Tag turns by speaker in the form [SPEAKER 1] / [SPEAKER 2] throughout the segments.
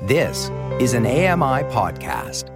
[SPEAKER 1] This is an AMI podcast.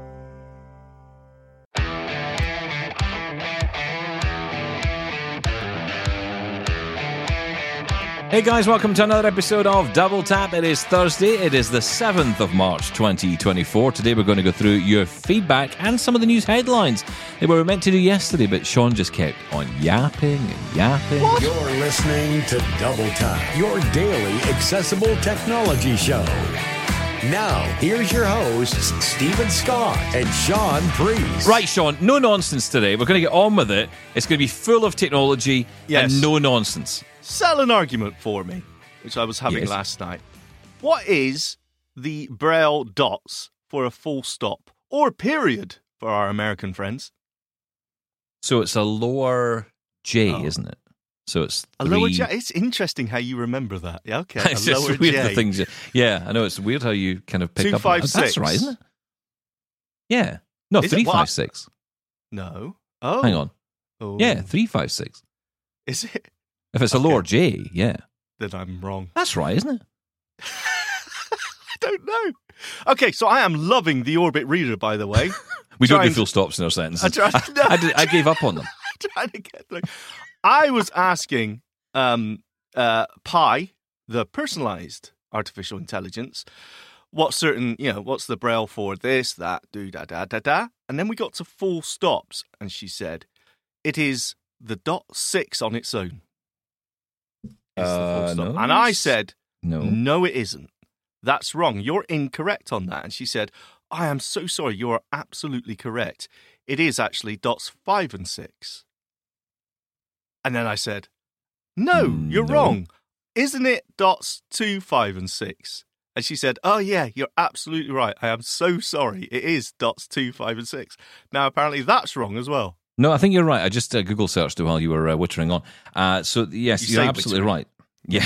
[SPEAKER 2] Hey guys, welcome to another episode of Double Tap. It is Thursday. It is the 7th of March 2024. Today we're going to go through your feedback and some of the news headlines that we were meant to do yesterday, but Sean just kept on yapping and yapping.
[SPEAKER 3] What? You're listening to Double Tap, your daily accessible technology show. Now, here's your hosts, Stephen Scott and Sean Priest.
[SPEAKER 2] Right, Sean, no nonsense today. We're going to get on with it. It's going to be full of technology and no nonsense.
[SPEAKER 4] Sell an argument for me, which I was having last night. What is the Braille dots for a full stop or period for our American friends?
[SPEAKER 2] So it's a lower J, isn't it? So it's
[SPEAKER 4] a lower J. It's interesting how you remember that. Yeah, okay.
[SPEAKER 2] It's
[SPEAKER 4] a lower
[SPEAKER 2] just weird
[SPEAKER 4] J.
[SPEAKER 2] the things. Yeah, I know it's weird how you kind of pick
[SPEAKER 4] 2,
[SPEAKER 2] up.
[SPEAKER 4] 5,
[SPEAKER 2] That's
[SPEAKER 4] 6.
[SPEAKER 2] right, isn't it? Yeah. No,
[SPEAKER 4] Is
[SPEAKER 2] 3,
[SPEAKER 4] it?
[SPEAKER 2] 5, 6.
[SPEAKER 4] No. Oh,
[SPEAKER 2] hang on.
[SPEAKER 4] Oh.
[SPEAKER 2] Yeah, 3, 5, 6.
[SPEAKER 4] Is it?
[SPEAKER 2] If it's a lower J, yeah.
[SPEAKER 4] Then I'm wrong.
[SPEAKER 2] That's right, isn't it?
[SPEAKER 4] I don't know. Okay, so I am loving the Orbit Reader, by the way.
[SPEAKER 2] We don't do full stops in our sentences. I gave up on them.
[SPEAKER 4] Trying to get through. I was asking Pi, the personalized artificial intelligence, what's the Braille for this, that, do, da, da, da, da. And then we got to full stops, and she said, it is the .6 on its own.
[SPEAKER 2] No.
[SPEAKER 4] And I said,
[SPEAKER 2] no,
[SPEAKER 4] it isn't. That's wrong. You're incorrect on that. And she said, I am so sorry. You are absolutely correct. It is actually dots 5 and 6. And then I said, no, you're wrong. Isn't it dots 2, 5 and 6? And she said, oh yeah, you're absolutely right. I am so sorry. It is dots 2, 5 and 6. Now, apparently that's wrong as well.
[SPEAKER 2] No, I think you're right. I just Google searched it while you were wittering on. So, yes, you're absolutely right. Yeah.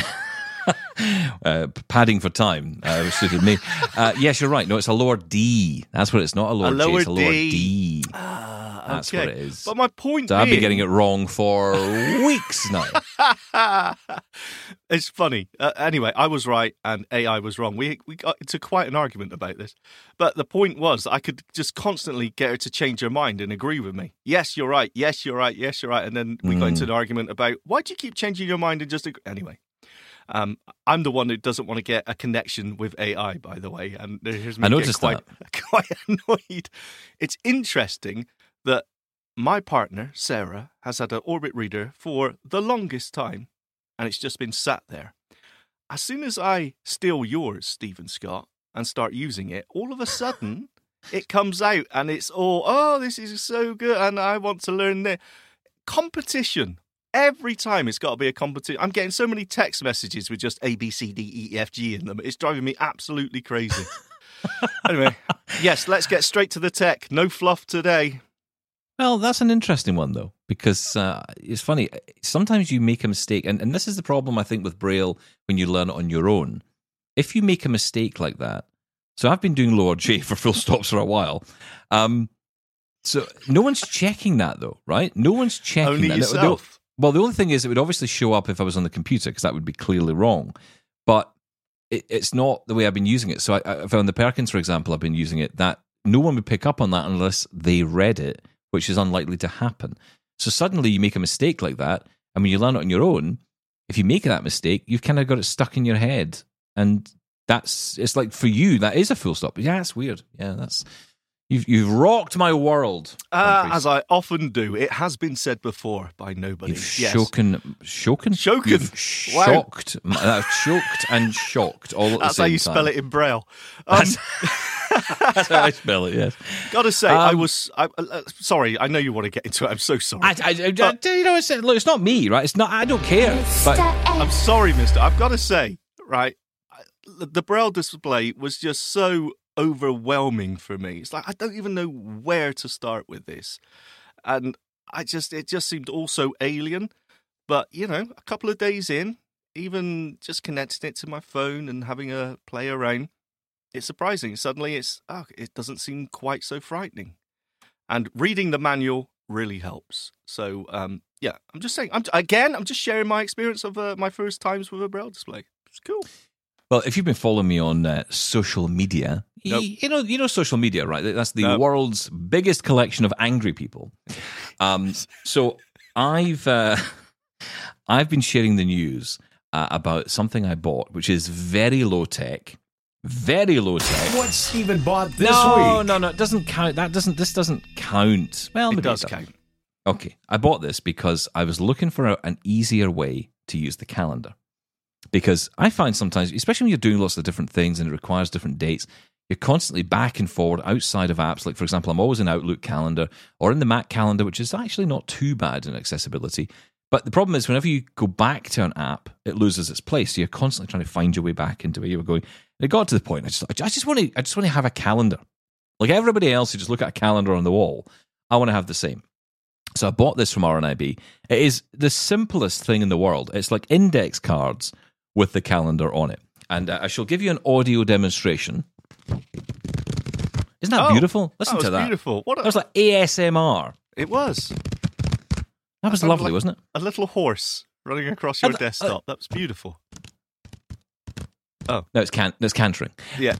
[SPEAKER 2] Padding for time suited me. Yes, you're right. No, it's a lower D. That's what it's not a lower J. It's a lower D. That's what it is.
[SPEAKER 4] But my point
[SPEAKER 2] so I've been getting it wrong for weeks now.
[SPEAKER 4] It's funny. Anyway, I was right and AI was wrong. We got into quite an argument about this. But the point was I could just constantly get her to change her mind and agree with me. Yes, you're right. Yes, you're right. Yes, you're right. And then we got into an argument about why do you keep changing your mind and just agree? Anyway. I'm the one who doesn't want to get a connection with AI, by the way, and here's me quite annoyed. It's interesting that my partner, Sarah, has had an Orbit Reader for the longest time, and it's just been sat there. As soon as I steal yours, Stephen Scott, and start using it, all of a sudden, it comes out, and it's all, this is so good, and I want to learn this. Competition. Every time it's got to be a competition. I'm getting so many text messages with just A, B, C, D, E, F, G in them. It's driving me absolutely crazy. Anyway, yes, let's get straight to the tech. No fluff today.
[SPEAKER 2] Well, that's an interesting one, though, because it's funny. Sometimes you make a mistake, and this is the problem, I think, with Braille when you learn it on your own. If you make a mistake like that, so I've been doing lower J for full stops for a while, so no one's checking that, though, right? No one's checking
[SPEAKER 4] Only
[SPEAKER 2] that.
[SPEAKER 4] yourself.
[SPEAKER 2] Well, the only thing is it would obviously show up if I was on the computer because that would be clearly wrong. But it's not the way I've been using it. So if on the Perkins, for example, I've been using it, that no one would pick up on that unless they read it, which is unlikely to happen. So suddenly you make a mistake like that, and when you learn it on your own, if you make that mistake, you've kind of got it stuck in your head. And it's like for you, that is a full stop. Yeah, it's weird. Yeah, that's... You've rocked my world.
[SPEAKER 4] As I often do. It has been said before by nobody.
[SPEAKER 2] You've shoken? You've shocked. Wow. Choked and shocked all at the same time.
[SPEAKER 4] That's how you spell it in Braille.
[SPEAKER 2] That's how I spell it, yes.
[SPEAKER 4] Gotta say, sorry, I know you want to get into it. I'm so sorry.
[SPEAKER 2] Look, it's not me, right? It's not. I don't care. But
[SPEAKER 4] I'm sorry, mister. I've got to say, right, the Braille display was just so overwhelming for me. It's like I don't even know where to start with this, and it just seemed all so alien. But a couple of days in, even just connecting it to my phone and having a play around, it's surprising. Suddenly, it doesn't seem quite so frightening. And reading the manual really helps. So I'm just saying. I'm just sharing my experience of my first times with a Braille display. It's cool.
[SPEAKER 2] Well, if you've been following me on social media,
[SPEAKER 4] Nope.
[SPEAKER 2] you know social media, right? That's the
[SPEAKER 4] Nope.
[SPEAKER 2] world's biggest collection of angry people. So I've been sharing the news about something I bought, which is very low tech. Very low tech.
[SPEAKER 3] What Stephen bought this
[SPEAKER 2] No,
[SPEAKER 3] week?
[SPEAKER 2] it doesn't count. This doesn't count. Well,
[SPEAKER 4] It
[SPEAKER 2] maybe
[SPEAKER 4] does count.
[SPEAKER 2] Okay, I bought this because I was looking for an easier way to use the calendar. Because I find sometimes, especially when you're doing lots of different things and it requires different dates, you're constantly back and forward outside of apps. Like, for example, I'm always in Outlook Calendar or in the Mac Calendar, which is actually not too bad in accessibility. But the problem is whenever you go back to an app, it loses its place. So you're constantly trying to find your way back into where you were going. And it got to the point, I just want to have a calendar. Like everybody else who just look at a calendar on the wall, I want to have the same. So I bought this from RNIB. It is the simplest thing in the world. It's like index cards with the calendar on it. And I shall give you an audio demonstration. Isn't that beautiful? Listen to that.
[SPEAKER 4] Beautiful.
[SPEAKER 2] That was like ASMR.
[SPEAKER 4] It was.
[SPEAKER 2] That was lovely, wasn't it?
[SPEAKER 4] A little horse running across your desktop. That was beautiful. Oh.
[SPEAKER 2] No, it's cantering.
[SPEAKER 4] Yeah.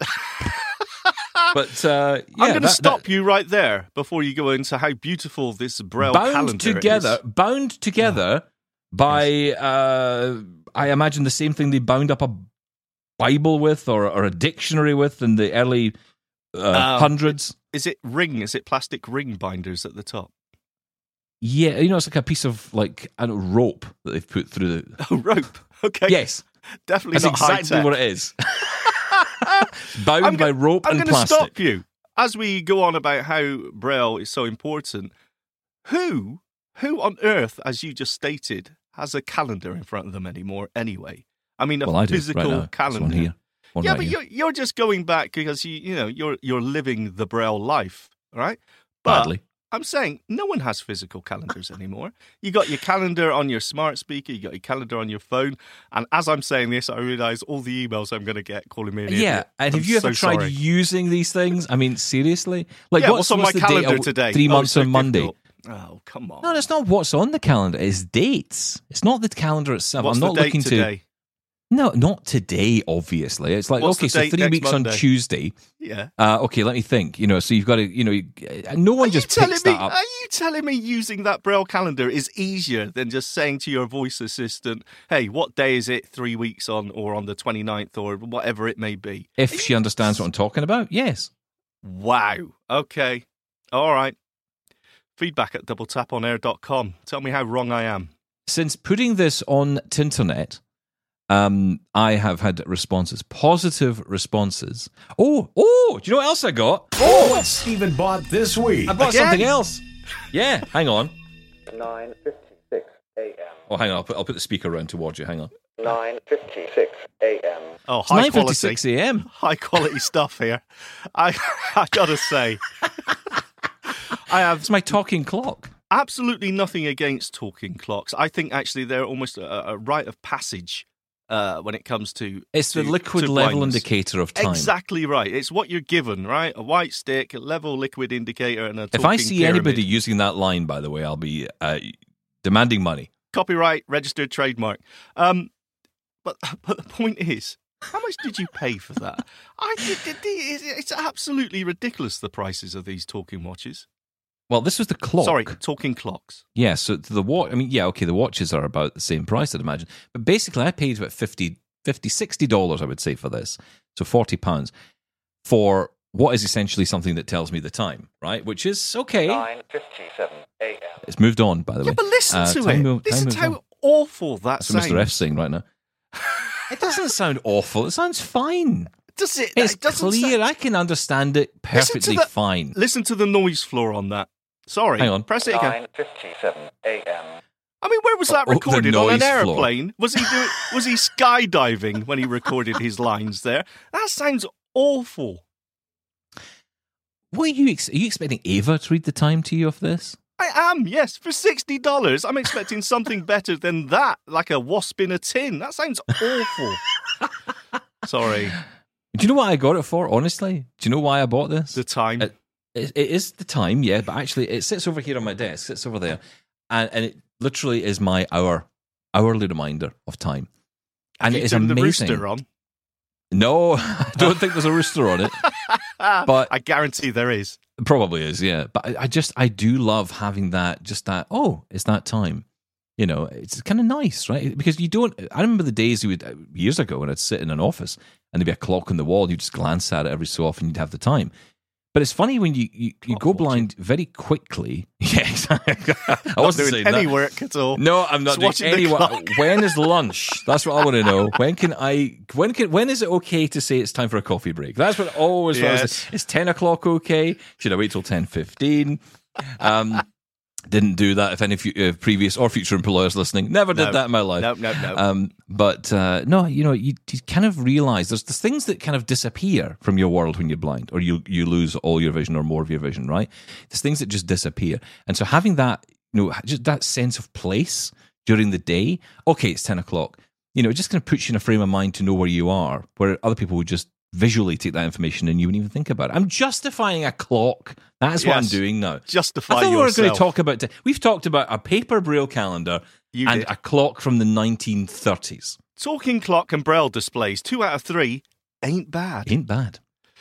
[SPEAKER 2] But yeah,
[SPEAKER 4] I'm going to stop you right there before you go into how beautiful this Braille calendar is.
[SPEAKER 2] Bound together by, I imagine the same thing they bound up a Bible with or a dictionary with in the early hundreds.
[SPEAKER 4] Is it ring? Is it plastic ring binders at the top?
[SPEAKER 2] Yeah, it's like a piece of rope that they've put through the...
[SPEAKER 4] Oh, rope. Okay.
[SPEAKER 2] Yes.
[SPEAKER 4] Definitely
[SPEAKER 2] That's
[SPEAKER 4] not
[SPEAKER 2] exactly
[SPEAKER 4] high-tech.
[SPEAKER 2] what it is. Bound by rope and
[SPEAKER 4] I'm
[SPEAKER 2] plastic.
[SPEAKER 4] going to stop you. As we go on about how Braille is so important, who on earth, as you just stated, has a calendar in front of them anymore anyway? I mean,
[SPEAKER 2] I do,
[SPEAKER 4] physical
[SPEAKER 2] right now.
[SPEAKER 4] calendar.
[SPEAKER 2] There's one here. One
[SPEAKER 4] yeah,
[SPEAKER 2] right
[SPEAKER 4] but
[SPEAKER 2] here.
[SPEAKER 4] you're just going back because you're living the Braille life, right? But
[SPEAKER 2] Badly.
[SPEAKER 4] I'm saying no one has physical calendars anymore. You got your calendar on your smart speaker, you got your calendar on your phone, and as I'm saying this, I realise all the emails I'm going to get calling me an idiot.
[SPEAKER 2] Yeah, and have
[SPEAKER 4] I'm
[SPEAKER 2] you ever
[SPEAKER 4] so
[SPEAKER 2] tried
[SPEAKER 4] sorry.
[SPEAKER 2] using these things? I mean, seriously? Like,
[SPEAKER 4] Yeah, what's on my
[SPEAKER 2] the date?
[SPEAKER 4] calendar today?
[SPEAKER 2] 3
[SPEAKER 4] Oh,
[SPEAKER 2] months
[SPEAKER 4] it's so
[SPEAKER 2] on Monday.
[SPEAKER 4] difficult. Oh, come on.
[SPEAKER 2] No, that's not what's on the calendar. It's dates. It's not the calendar itself.
[SPEAKER 4] What's
[SPEAKER 2] I'm not
[SPEAKER 4] the date
[SPEAKER 2] looking
[SPEAKER 4] today?
[SPEAKER 2] to. No, not today. Obviously, it's like
[SPEAKER 4] What's
[SPEAKER 2] okay,
[SPEAKER 4] the
[SPEAKER 2] so
[SPEAKER 4] date
[SPEAKER 2] 3
[SPEAKER 4] next
[SPEAKER 2] weeks
[SPEAKER 4] Monday?
[SPEAKER 2] on Tuesday.
[SPEAKER 4] Yeah.
[SPEAKER 2] Okay, let me think. So you've got to. No one just picks that up.
[SPEAKER 4] Are you telling me using that Braille calendar is easier than just saying to your voice assistant, hey, what day is it 3 weeks on or on the 29th or whatever it may be?
[SPEAKER 2] If she understands what I'm talking about, yes.
[SPEAKER 4] Wow. Okay. All right. Feedback at doubletaponair.com. Tell me how wrong I am.
[SPEAKER 2] Since putting this on Tinternet, I have had responses, positive responses. Oh, do you know what else I got?
[SPEAKER 3] What Stephen bought this week?
[SPEAKER 2] I bought
[SPEAKER 4] Again?
[SPEAKER 2] something else. Yeah, hang on.
[SPEAKER 5] 9:56 a.m.
[SPEAKER 2] Oh, hang on. I'll put the speaker around towards you. Hang on.
[SPEAKER 5] 9:56 a.m.
[SPEAKER 4] Oh,
[SPEAKER 2] It's
[SPEAKER 4] high
[SPEAKER 2] 9:56
[SPEAKER 4] quality.
[SPEAKER 2] a.m.
[SPEAKER 4] High quality stuff here. I gotta say, I have
[SPEAKER 2] It's my talking clock.
[SPEAKER 4] absolutely nothing against talking clocks. I think actually they're almost a rite of passage when it comes to
[SPEAKER 2] It's the
[SPEAKER 4] to-
[SPEAKER 2] liquid
[SPEAKER 4] to
[SPEAKER 2] level
[SPEAKER 4] blindness.
[SPEAKER 2] indicator of time.
[SPEAKER 4] Exactly right. It's what you're given, right? A white stick, a level liquid indicator, and a
[SPEAKER 2] If I
[SPEAKER 4] talking
[SPEAKER 2] see
[SPEAKER 4] pyramid.
[SPEAKER 2] anybody using that line, by the way, I'll be demanding money.
[SPEAKER 4] Copyright, registered trademark. But the point is, how much did you pay for that? It's absolutely ridiculous, the prices of these talking watches.
[SPEAKER 2] Well, this was the clock.
[SPEAKER 4] Sorry, talking clocks.
[SPEAKER 2] Yeah, so the watch, I mean, yeah, okay, the watches are about the same price, I'd imagine. But basically, I paid about $60, I would say, for this. So £40 for what is essentially something that tells me the time, right? Which is okay.
[SPEAKER 5] 9:57 a.m.
[SPEAKER 2] It's moved on, by the way.
[SPEAKER 4] Yeah, but listen to
[SPEAKER 2] time
[SPEAKER 4] it.
[SPEAKER 2] mo- time
[SPEAKER 4] Listen
[SPEAKER 2] moves
[SPEAKER 4] to
[SPEAKER 2] on.
[SPEAKER 4] how awful that
[SPEAKER 2] That's what
[SPEAKER 4] sounds.
[SPEAKER 2] Mr. F's saying right now. It doesn't sound awful. It sounds fine.
[SPEAKER 4] Does it?
[SPEAKER 2] It's
[SPEAKER 4] It doesn't
[SPEAKER 2] clear.
[SPEAKER 4] sound-
[SPEAKER 2] I can understand it perfectly
[SPEAKER 4] the-
[SPEAKER 2] fine.
[SPEAKER 4] Listen to the noise floor on that. Sorry.
[SPEAKER 2] Hang on.
[SPEAKER 4] Press it again.
[SPEAKER 5] 9:57 a.m.
[SPEAKER 4] I mean, where was that
[SPEAKER 2] Oh, the
[SPEAKER 4] recorded? On an
[SPEAKER 2] noise floor.
[SPEAKER 4] airplane? Was he skydiving when he recorded his lines there? That sounds awful.
[SPEAKER 2] What are you expecting Ava to read the time to you of this?
[SPEAKER 4] I am, yes. For $60, I'm expecting something better than that, like a wasp in a tin. That sounds awful. Sorry.
[SPEAKER 2] Do you know what I got it for, honestly? Do you know why I bought this?
[SPEAKER 4] The time.
[SPEAKER 2] It is the time, yeah, but actually it sits over here on my desk, sits over there, and it literally is my hourly reminder of time. And
[SPEAKER 4] Have
[SPEAKER 2] it
[SPEAKER 4] you
[SPEAKER 2] is
[SPEAKER 4] turned
[SPEAKER 2] amazing.
[SPEAKER 4] the rooster on?
[SPEAKER 2] No, I don't think there's a rooster on it. But
[SPEAKER 4] I guarantee there is.
[SPEAKER 2] Probably is, yeah. But I do love having that, just that, oh, it's that time. You know, it's kind of nice, right? Because you don't, I remember the days years ago when I'd sit in an office and there'd be a clock on the wall, you just glance at it every so often, you'd have the time. But it's funny when you go blind very quickly. Yeah, exactly. I wasn't
[SPEAKER 4] doing
[SPEAKER 2] saying
[SPEAKER 4] any
[SPEAKER 2] that.
[SPEAKER 4] work at all.
[SPEAKER 2] No, I'm not
[SPEAKER 4] Just
[SPEAKER 2] doing
[SPEAKER 4] watching
[SPEAKER 2] any
[SPEAKER 4] the
[SPEAKER 2] work.
[SPEAKER 4] clock.
[SPEAKER 2] When is lunch? That's what I want to know. When is it okay to say it's time for a coffee break? That's what always
[SPEAKER 4] Yes.
[SPEAKER 2] Is 10 o'clock okay? Should I wait till 10:15? Didn't do that. If any previous or future employers listening, never did that in my life.
[SPEAKER 4] No.
[SPEAKER 2] But no, you know, you kind of realize there's things that kind of disappear from your world when you're blind, or you lose all your vision or more of your vision, right? There's things that just disappear, and so having that, you know, just that sense of place during the day. Okay, it's 10 o'clock. You know, it just kind of puts you in a frame of mind to know where you are, where other people would just visually take that information and you wouldn't even think about it. I'm justifying a clock. That's what I'm
[SPEAKER 4] Yes.
[SPEAKER 2] doing now.
[SPEAKER 4] Justify
[SPEAKER 2] I thought we were going to
[SPEAKER 4] yourself.
[SPEAKER 2] talk about. We've talked about a paper braille calendar
[SPEAKER 4] You
[SPEAKER 2] and
[SPEAKER 4] did.
[SPEAKER 2] a clock from the 1930s.
[SPEAKER 4] Talking clock and braille displays, 2 out of 3 ain't bad.
[SPEAKER 2] Ain't bad.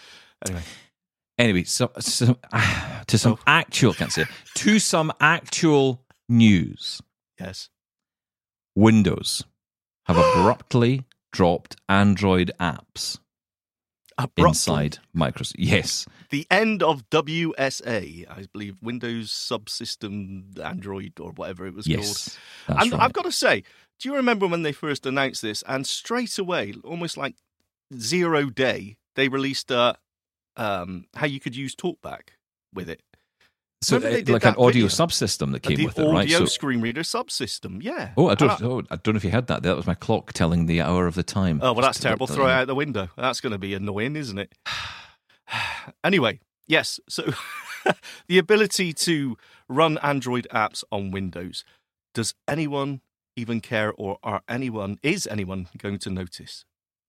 [SPEAKER 4] Anyway,
[SPEAKER 2] So to some actual, can't say it, to some actual news.
[SPEAKER 4] yes.
[SPEAKER 2] Windows have abruptly dropped Android apps
[SPEAKER 4] Abruptly.
[SPEAKER 2] inside Microsoft. Yes.
[SPEAKER 4] The end of WSA, I believe, Windows Subsystem Android or whatever it was
[SPEAKER 2] Yes.
[SPEAKER 4] called.
[SPEAKER 2] That's
[SPEAKER 4] And
[SPEAKER 2] right.
[SPEAKER 4] I've got to say, do you remember when they first announced this? And straight away, almost like 0 day, they released how you could use TalkBack with it.
[SPEAKER 2] So
[SPEAKER 4] remember they did
[SPEAKER 2] like an
[SPEAKER 4] that
[SPEAKER 2] audio
[SPEAKER 4] video?
[SPEAKER 2] subsystem that came
[SPEAKER 4] the
[SPEAKER 2] with it, right?
[SPEAKER 4] audio
[SPEAKER 2] So,
[SPEAKER 4] screen reader subsystem, yeah.
[SPEAKER 2] I
[SPEAKER 4] And
[SPEAKER 2] don't know if you had that. That was my clock telling the hour of the time.
[SPEAKER 4] Oh, well, that's
[SPEAKER 2] Just
[SPEAKER 4] terrible.
[SPEAKER 2] to-
[SPEAKER 4] Throw it out the window. That's going to be annoying, isn't it? Anyway, yes. So the ability to run Android apps on Windows. Does anyone even care, or is anyone going to notice?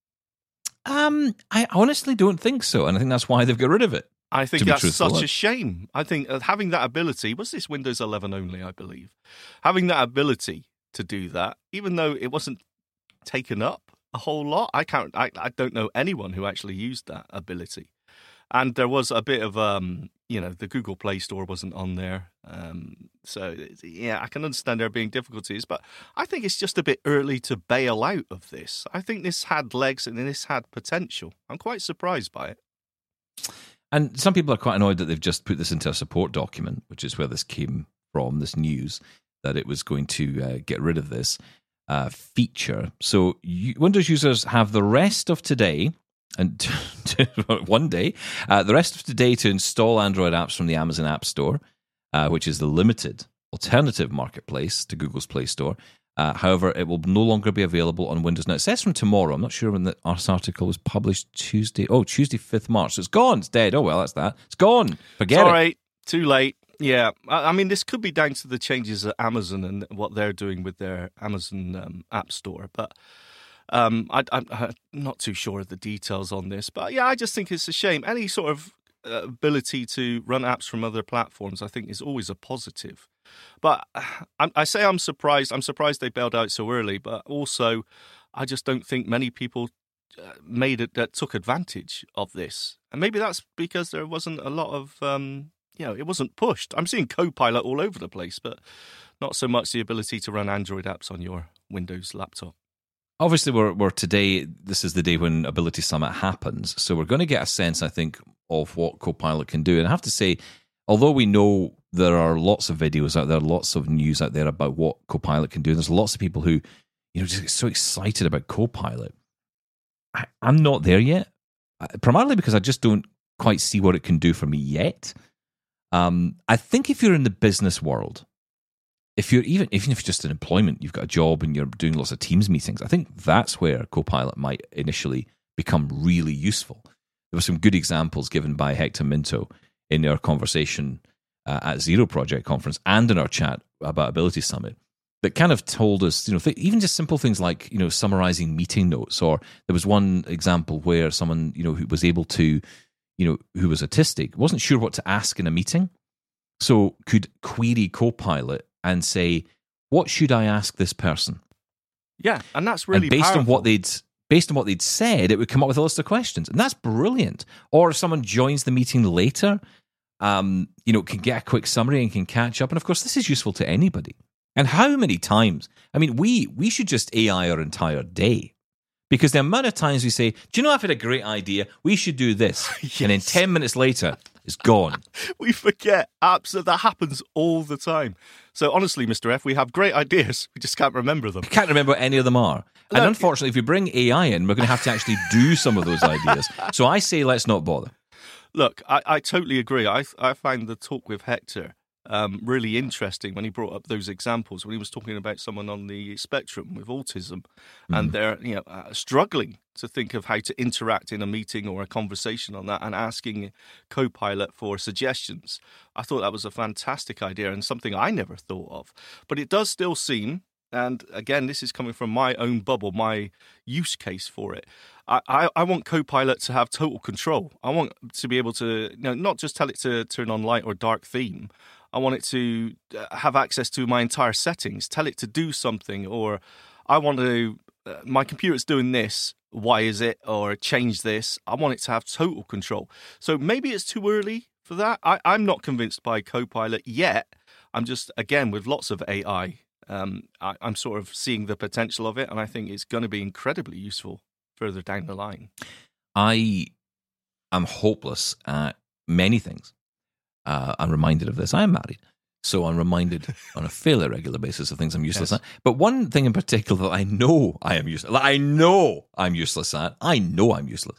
[SPEAKER 2] I honestly don't think so, and I think that's why they've got rid of it.
[SPEAKER 4] I think
[SPEAKER 2] To be
[SPEAKER 4] that's
[SPEAKER 2] truthful,
[SPEAKER 4] such a shame. I think having that ability, was this Windows 11 only, I believe? Having that ability to do that, even though it wasn't taken up a whole lot, I don't know anyone who actually used that ability. And there was a bit of, the Google Play Store wasn't on there. So, yeah, I can understand there being difficulties, but I think it's just a bit early to bail out of this. I think this had legs and this had potential. I'm quite surprised by it.
[SPEAKER 2] And some people are quite annoyed that they've just put this into a support document, which is where this came from, this news, that it was going to get rid of this feature. So Windows users have the rest of today, and one day, the rest of today to install Android apps from the Amazon App Store, which is the limited alternative marketplace to Google's Play Store. However, it will no longer be available on Windows. Now, it says from tomorrow. I'm not sure when this article was published. Tuesday, 5th March. So it's gone. It's dead. Oh, well, that's that. It's gone. Forget it.
[SPEAKER 4] Sorry, too late. Yeah, I mean, this could be down to the changes at Amazon and what they're doing with their Amazon App Store. But I'm not too sure of the details on this. But yeah, I just think it's a shame. Any sort of ability to run apps from other platforms, I think, is always a positive. But I say I'm surprised. I'm surprised they bailed out so early. But also, I just don't think many people took advantage of this. And maybe that's because there wasn't a lot of, it wasn't pushed. I'm seeing Copilot all over the place, but not so much the ability to run Android apps on your Windows laptop.
[SPEAKER 2] Obviously, we're today, this is the day when Ability Summit happens. So we're going to get a sense, I think, of what Copilot can do. And I have to say, although we know there are lots of videos out there, lots of news out there about what Copilot can do, there's lots of people who, just get so excited about Copilot. I'm not there yet, primarily because I just don't quite see what it can do for me yet. I think if you're in the business world, if you're even if you're just in employment, you've got a job and you're doing lots of Teams meetings, I think that's where Copilot might initially become really useful. There were some good examples given by Hector Minto in our conversation at Zero Project Conference and in our chat about Ability Summit that kind of told us, even just simple things like, summarizing meeting notes. Or there was one example where someone, who was able to, who was autistic, wasn't sure what to ask in a meeting, so could query Copilot and say, what should I ask this person?
[SPEAKER 4] Yeah, and that's really
[SPEAKER 2] and based
[SPEAKER 4] powerful.
[SPEAKER 2] on what based on what they'd said, it would come up with a list of questions. And that's brilliant. Or if someone joins the meeting later, can get a quick summary and can catch up. And of course, this is useful to anybody. And how many times? I mean, we should just AI our entire day. Because the amount of times we say, do you know, I've had a great idea, we should do this.
[SPEAKER 4] Yes.
[SPEAKER 2] And then 10 minutes later, it's gone.
[SPEAKER 4] We forget. Absolutely, that happens all the time. So honestly, Mr. F, we have great ideas. We just can't remember them.
[SPEAKER 2] Can't remember what any of them are. And
[SPEAKER 4] Look,
[SPEAKER 2] unfortunately, if we bring AI in, we're going to have to actually do some of those ideas. So I say let's not bother.
[SPEAKER 4] Look, I totally agree. I find the talk with Hector really interesting when he brought up those examples, when he was talking about someone on the spectrum with autism and they're struggling to think of how to interact in a meeting or a conversation on that and asking Copilot for suggestions. I thought that was a fantastic idea and something I never thought of. But it does still seem, and again, this is coming from my own bubble, my use case for it. I want Copilot to have total control. I want to be able to not just tell it to turn on light or dark theme. I want it to have access to my entire settings, tell it to do something, or I want to, my computer's doing this, why is it? Or change this. I want it to have total control. So maybe it's too early for that. I'm not convinced by Copilot yet. I'm just, again, with lots of AI, I'm sort of seeing the potential of it, and I think it's going to be incredibly useful further down the line.
[SPEAKER 2] I am hopeless at many things. I'm reminded of this. I am married, so I'm reminded on a fairly regular basis of things I'm useless at. But one thing in particular that I know I am useless. I know I'm useless at. I know I'm useless.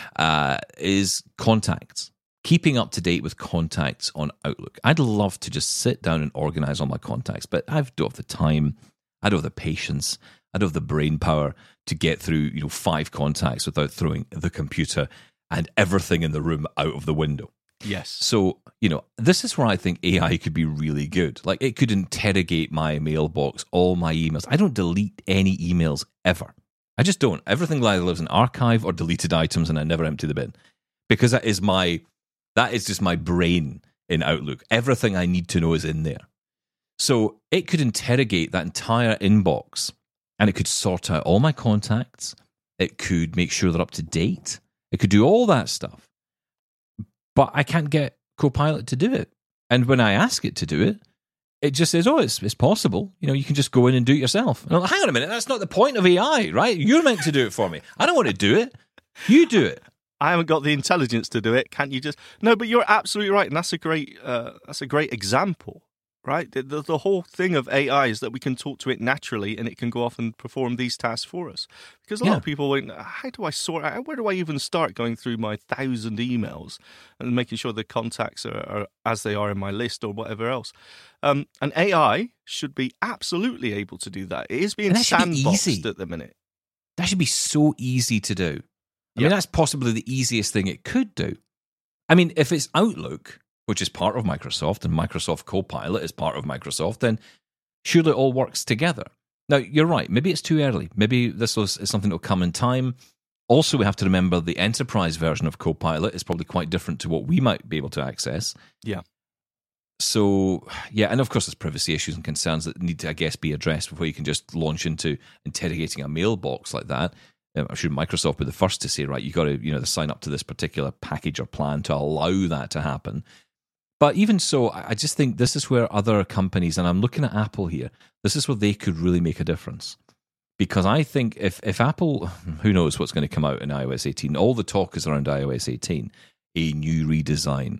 [SPEAKER 2] Is contacts. Keeping up to date with contacts on Outlook. I'd love to just sit down and organize all my contacts, but I don't have the time. I don't have the patience. I don't have the brain power to get through 5 contacts without throwing the computer and everything in the room out of the window.
[SPEAKER 4] Yes.
[SPEAKER 2] So, this is where I think AI could be really good. Like, it could interrogate my mailbox, all my emails. I don't delete any emails ever. I just don't. Everything either lives in archive or deleted items, and I never empty the bin. Because that is just my brain in Outlook. Everything I need to know is in there. So it could interrogate that entire inbox, and it could sort out all my contacts. It could make sure they're up to date. It could do all that stuff. But I can't get Copilot to do it. And when I ask it to do it, it just says, oh, it's possible. You can just go in and do it yourself. And I'm like, hang on a minute, that's not the point of AI, right? You're meant to do it for me. I don't want to do it. You do it.
[SPEAKER 4] I haven't got the intelligence to do it. Can't you just... No, but you're absolutely right. And that's a great example, right? The whole thing of AI is that we can talk to it naturally and it can go off and perform these tasks for us. Because a lot of people went, how do I sort out? Where do I even start going through my 1,000 emails and making sure the contacts are as they are in my list or whatever else? And AI should be absolutely able to do that. It is being sandboxed at the minute.
[SPEAKER 2] That should be so easy to do. I mean, that's possibly the easiest thing it could do. I mean, if it's Outlook, which is part of Microsoft, and Microsoft Copilot is part of Microsoft, then surely it all works together. Now, you're right. Maybe it's too early. Maybe this is something that will come in time. Also, we have to remember the enterprise version of Copilot is probably quite different to what we might be able to access. Yeah. So, and of course there's privacy issues and concerns that need to, I guess, be addressed before you can just launch into interrogating a mailbox like that. I'm sure Microsoft will be the first to say, right, you got to sign up to this particular package or plan to allow that to happen. But even so, I just think this is where other companies, and I'm looking at Apple here, this is where they could really make a difference. Because I think if Apple, who knows what's going to come out in iOS 18, all the talk is around iOS 18, a new redesign,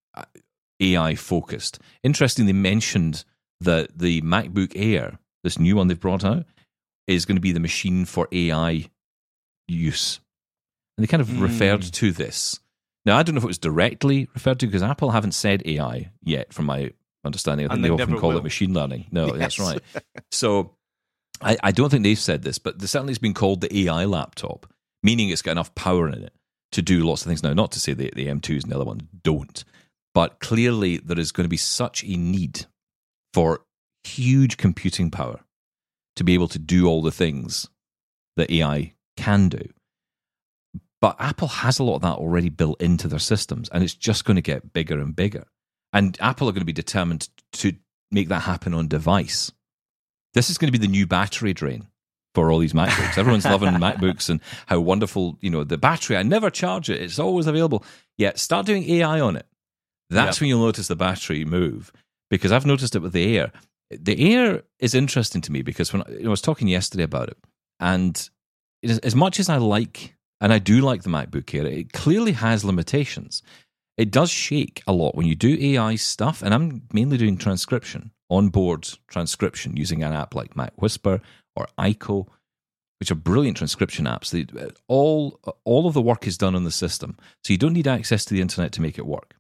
[SPEAKER 2] AI focused. Interesting, they mentioned that the MacBook Air, this new one they've brought out, is going to be the machine for AI use. And they kind of referred to this. Now, I don't know if it was directly referred to because Apple haven't said AI yet, from my understanding. I think they often call it machine learning. No, yes. That's right. So I don't think they've said this, but certainly it's been called the AI laptop, meaning it's got enough power in it to do lots of things. Now, not to say the M2s and the other ones don't, but clearly there is going to be such a need for huge computing power to be able to do all the things that AI can do. But Apple has a lot of that already built into their systems, and it's just going to get bigger and bigger. And Apple are going to be determined to make that happen on device. This is going to be the new battery drain. for all these MacBooks. Everyone's loving MacBooks and how wonderful, the battery. I never charge it. It's always available. Yeah, start doing AI on it. That's when you'll notice the battery move, because I've noticed it with the Air. The Air is interesting to me because when I was talking yesterday about it, and as much as I like, and I do like the MacBook Air, it clearly has limitations. It does shake a lot when you do AI stuff, and I'm mainly doing transcription, onboard transcription using an app like Mac Whisper or Ico, which are brilliant transcription apps. All of the work is done on the system, so you don't need access to the internet to make it work.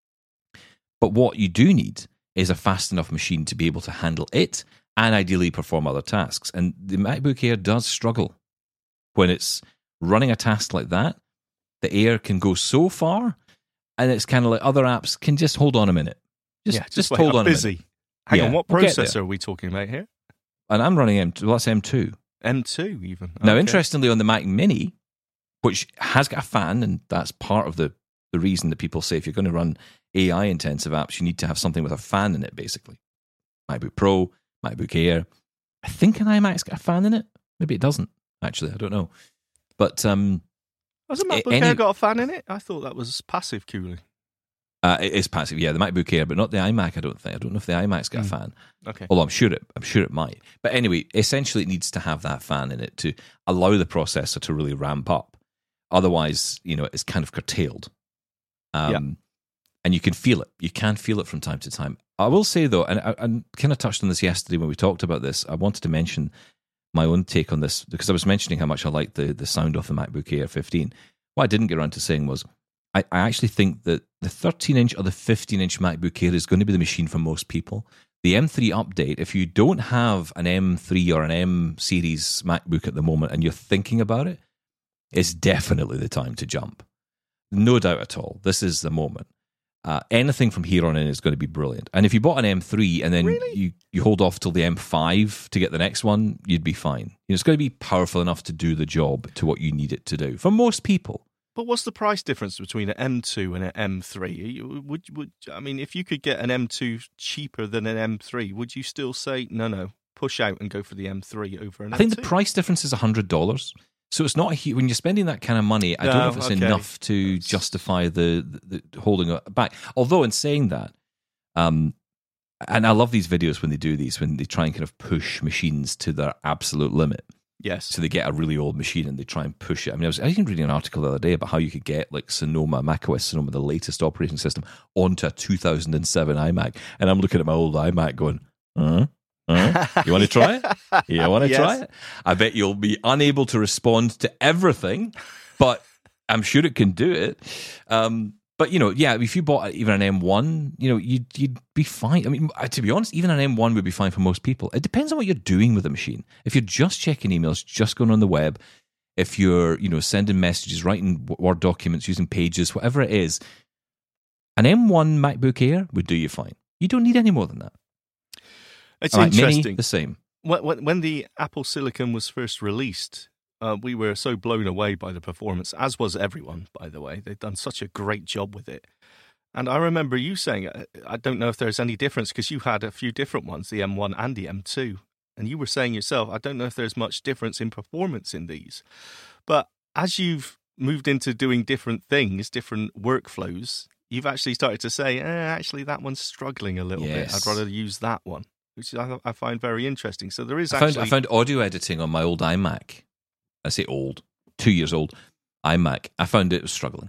[SPEAKER 2] But what you do need is a fast enough machine to be able to handle it and ideally perform other tasks. And the MacBook Air does struggle when it's running a task like that. The Air can go so far, and it's kind of like other apps can just hold on a minute. Just
[SPEAKER 4] wait,
[SPEAKER 2] hold
[SPEAKER 4] I'm
[SPEAKER 2] on
[SPEAKER 4] busy.
[SPEAKER 2] a minute.
[SPEAKER 4] Hang on, what
[SPEAKER 2] we'll get
[SPEAKER 4] processor
[SPEAKER 2] there.
[SPEAKER 4] are we talking about here?
[SPEAKER 2] And I'm running M2. Well, that's M2.
[SPEAKER 4] M2 even.
[SPEAKER 2] Now,
[SPEAKER 4] Okay.
[SPEAKER 2] interestingly, on the Mac Mini, which has got a fan, and that's part of the reason that people say if you're going to run AI-intensive apps, you need to have something with a fan in it, basically. MacBook Pro, MacBook Air. I think an iMac's got a fan in it. Maybe it doesn't, actually. I don't know. But
[SPEAKER 4] Has a MacBook Air got a fan in it? I thought that was passive cooling.
[SPEAKER 2] it is passive, yeah, the MacBook Air, but not the iMac, I don't think. I don't know if the iMac's got a fan.
[SPEAKER 4] Okay.
[SPEAKER 2] Although I'm sure it might. But anyway, essentially it needs to have that fan in it to allow the processor to really ramp up. Otherwise, it's kind of curtailed. And you can feel it. You can feel it from time to time. I will say, though, and I kind of touched on this yesterday when we talked about this, I wanted to mention my own take on this, because I was mentioning how much I like the sound of the MacBook Air 15. What I didn't get around to saying was, I actually think that the 13-inch or the 15-inch MacBook Air is going to be the machine for most people. The M3 update, if you don't have an M3 or an M series MacBook at the moment and you're thinking about it, it's definitely the time to jump. No doubt at all. This is the moment. Anything from here on in is going to be brilliant. And if you bought an M3 and then you hold off till the M5 to get the next one, you'd be fine. It's going to be powerful enough to do the job to what you need it to do for most people.
[SPEAKER 4] But what's the price difference between an M2 and an M3? Would I mean, if you could get an M2 cheaper than an M3, would you still say no, push out and go for the M3 over an M2?
[SPEAKER 2] I think the price difference is $100. So it's not when you're spending that kind of money. I don't know if it's enough to justify the holding it back. Although in saying that, and I love these videos when they do these, when they try and kind of push machines to their absolute limit.
[SPEAKER 4] Yes.
[SPEAKER 2] So they get a really old machine and they try and push it. I mean, I was reading an article the other day about how you could get like Sonoma, macOS Sonoma, the latest operating system, onto a 2007 iMac. And I'm looking at my old iMac going, you want to try it? You want to try it? I bet you'll be unable to respond to everything, but I'm sure it can do it. But, if you bought even an M1, you'd be fine. I mean, to be honest, even an M1 would be fine for most people. It depends on what you're doing with the machine. If you're just checking emails, just going on the web, if you're, sending messages, writing Word documents, using Pages, whatever it is, an M1 MacBook Air would do you fine. You don't need any more than that.
[SPEAKER 4] It's interesting.
[SPEAKER 2] Mini, the same.
[SPEAKER 4] When the Apple Silicon was first released, we were so blown away by the performance, as was everyone, by the way. They've done such a great job with it. And I remember you saying, I don't know if there's any difference, because you had a few different ones, the M1 and the M2. And you were saying yourself, I don't know if there's much difference in performance in these. But as you've moved into doing different things, different workflows, you've actually started to say, actually, that one's struggling a little bit. I'd rather use that one, which I find very interesting. So there is
[SPEAKER 2] I found audio editing on my old iMac. I say old, 2 years old iMac. I found it was struggling.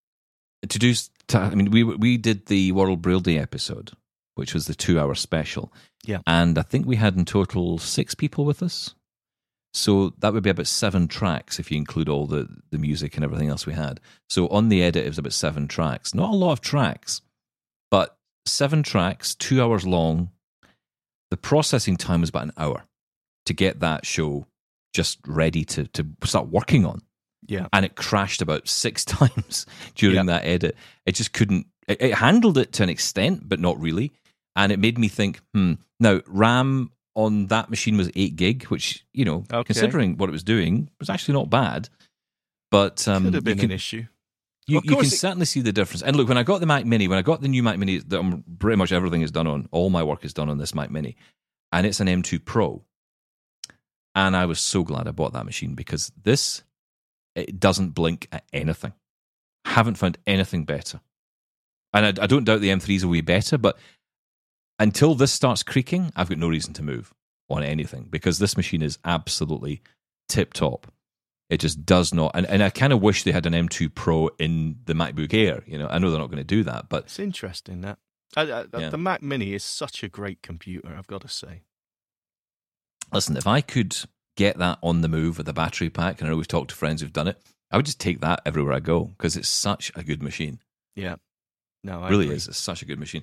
[SPEAKER 2] We did the World Braille Day episode, which was the 2-hour special.
[SPEAKER 4] Yeah.
[SPEAKER 2] And I think we had in total 6 people with us. So that would be about 7 tracks if you include all the music and everything else we had. So on the edit, it was about 7 tracks. Not a lot of tracks, but 7 tracks, 2 hours long. The processing time was about an hour to get that show just ready to start working on.
[SPEAKER 4] Yeah.
[SPEAKER 2] And it crashed about 6 times during that edit. It just couldn't, it handled it to an extent, but not really. And it made me think, now RAM on that machine was 8 gig, which, considering what it was doing, was actually not bad. But
[SPEAKER 4] could have been an issue.
[SPEAKER 2] You can certainly see the difference. And look, when I got the Mac Mini, when I got the new Mac Mini, that pretty much everything is done on, all my work is done on this Mac Mini, and it's an M2 Pro. And I was so glad I bought that machine because it doesn't blink at anything. Haven't found anything better. And I don't doubt the M3s will be better, but until this starts creaking, I've got no reason to move on anything because this machine is absolutely tip-top. It just does not. And I kind of wish they had an M2 Pro in the MacBook Air. I know they're not going to do that, but
[SPEAKER 4] It's interesting that. The Mac Mini is such a great computer, I've got to say.
[SPEAKER 2] Listen, if I could get that on the move with a battery pack, and I know we've talked to friends who've done it, I would just take that everywhere I go because it's such a good machine.
[SPEAKER 4] Yeah. No, I
[SPEAKER 2] really
[SPEAKER 4] agree.
[SPEAKER 2] is. It's such a good machine.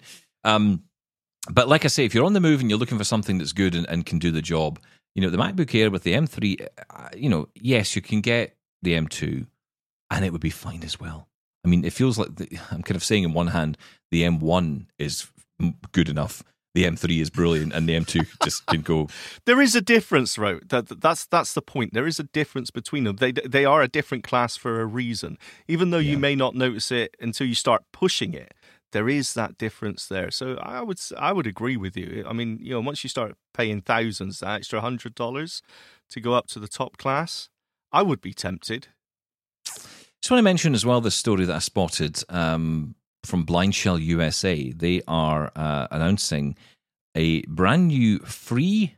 [SPEAKER 2] But like I say, if you're on the move and you're looking for something that's good and can do the job, the MacBook Air with the M3, yes, you can get the M2 and it would be fine as well. I mean, it feels like I'm kind of saying in one hand, the M1 is good enough, the M3 is brilliant, and the M2 just can go.
[SPEAKER 4] There is a difference, though. That's the point. There is a difference between them. They are a different class for a reason. Even though you may not notice it until you start pushing it, there is that difference there. So I would agree with you. I mean, once you start paying thousands, that extra $100 to go up to the top class, I would be tempted.
[SPEAKER 2] Just want to mention as well the story that I spotted from Blind Shell USA. They are announcing a brand new free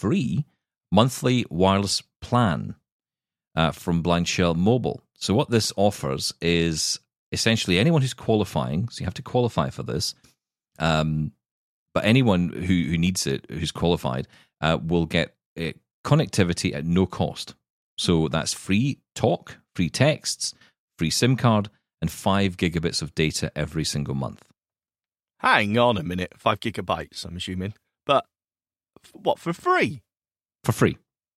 [SPEAKER 2] monthly wireless plan from Blind Shell Mobile. So what this offers is essentially anyone who's qualifying, so you have to qualify for this, but anyone who needs it, who's qualified, will get connectivity at no cost. So that's free talk, free texts, free SIM card, and 5 gigabits of data every single month.
[SPEAKER 4] Hang on a minute, 5 gigabytes, I'm assuming. But what, for free?
[SPEAKER 2] For free.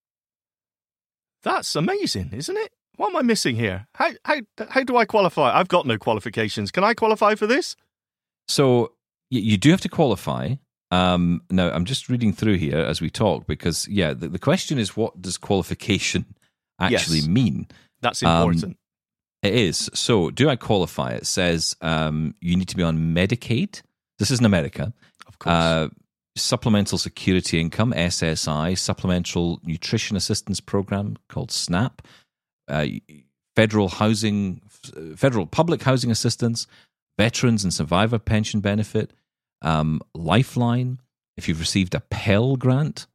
[SPEAKER 4] That's amazing, isn't it? What am I missing here? How do I qualify? I've got no qualifications. Can I qualify for this?
[SPEAKER 2] So you do have to qualify. Now, I'm just reading through here as we talk because, the question is, what does qualification actually mean?
[SPEAKER 4] That's important.
[SPEAKER 2] It is. So, do I qualify? It says you need to be on Medicaid. This is in America.
[SPEAKER 4] Of course.
[SPEAKER 2] Supplemental Security Income, SSI, Supplemental Nutrition Assistance Program called SNAP, federal public housing assistance, veterans and survivor pension benefit, Lifeline, if you've received a Pell Grant.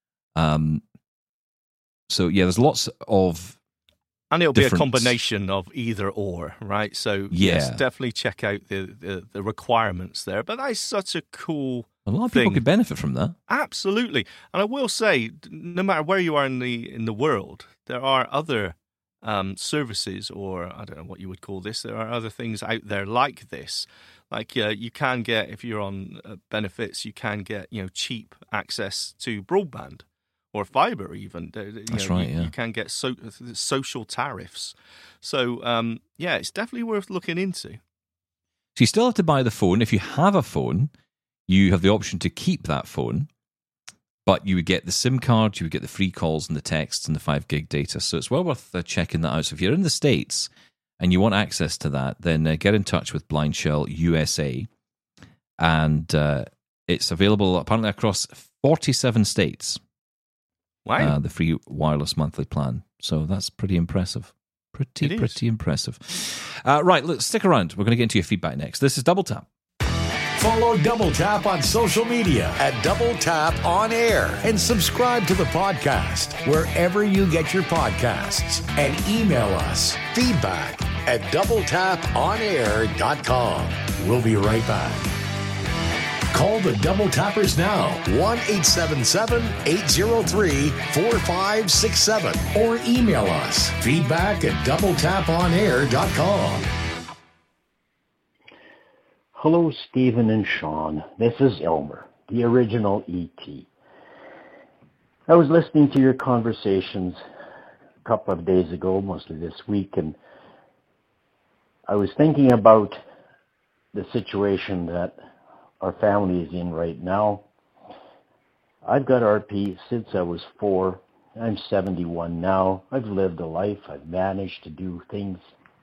[SPEAKER 2] So, there's lots of.
[SPEAKER 4] And it'll be a combination of either or, right? So, yes, definitely check out the requirements there. But that's such a cool
[SPEAKER 2] A lot of
[SPEAKER 4] thing.
[SPEAKER 2] people could benefit from that.
[SPEAKER 4] Absolutely. And I will say, no matter where you are in the world, there are other services, or I don't know what you would call this. There are other things out there like this. Like you can get, if you're on benefits, you can get cheap access to broadband. Or fiber, even.
[SPEAKER 2] That's right,
[SPEAKER 4] You can get social tariffs. So, it's definitely worth looking into.
[SPEAKER 2] So you still have to buy the phone. If you have a phone, you have the option to keep that phone, but you would get the SIM card, you would get the free calls and the texts and the 5 gig data. So it's well worth checking that out. So if you're in the States and you want access to that, then get in touch with Blind Shell USA. And it's available apparently across 47 states.
[SPEAKER 4] Wow.
[SPEAKER 2] The free wireless monthly plan. So that's pretty impressive. Pretty impressive. Right, let's stick around. We're going to get into your feedback next. This is Double Tap.
[SPEAKER 3] Follow Double Tap on social media at Double Tap On Air and subscribe to the podcast wherever you get your podcasts and email us feedback@doubletaponair.com. We'll be right back. Call the Double Tappers now, 1-877-803-4567, or email us, feedback@doubletaponair.com.
[SPEAKER 6] Hello, Stephen and Sean. This is Elmer, the original E.T. I was listening to your conversations a couple of days ago, mostly this week, and I was thinking about the situation that our family is in right now. I've got RP since I was 4. I'm 71 now. I've lived a life. I've managed to do things.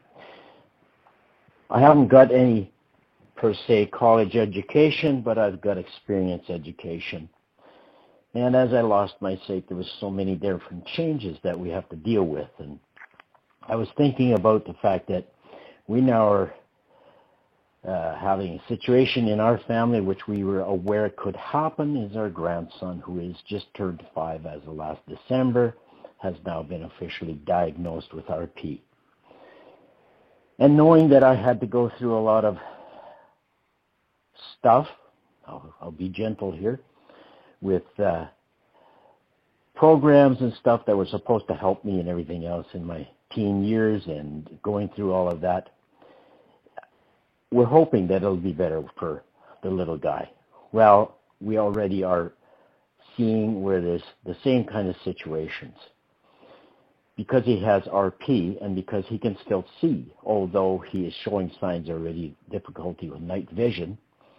[SPEAKER 6] I haven't got any, per se, college education, but I've got experience education. And as I lost my sight, there was so many different changes that we have to deal with. And I was thinking about the fact that we now are having a situation in our family which we were aware could happen. Is our grandson, who is just turned 5 as of last December, has now been officially diagnosed with RP. And knowing that I had to go through a lot of stuff, I'll be gentle here, with programs and stuff that were supposed to help me and everything else in my teen years, and going through all of that, we're hoping that it'll be better for the little guy. Well, we already are seeing where there's the same kind of situations. Because he has RP and because he can still see, although he is showing signs already of difficulty with night vision,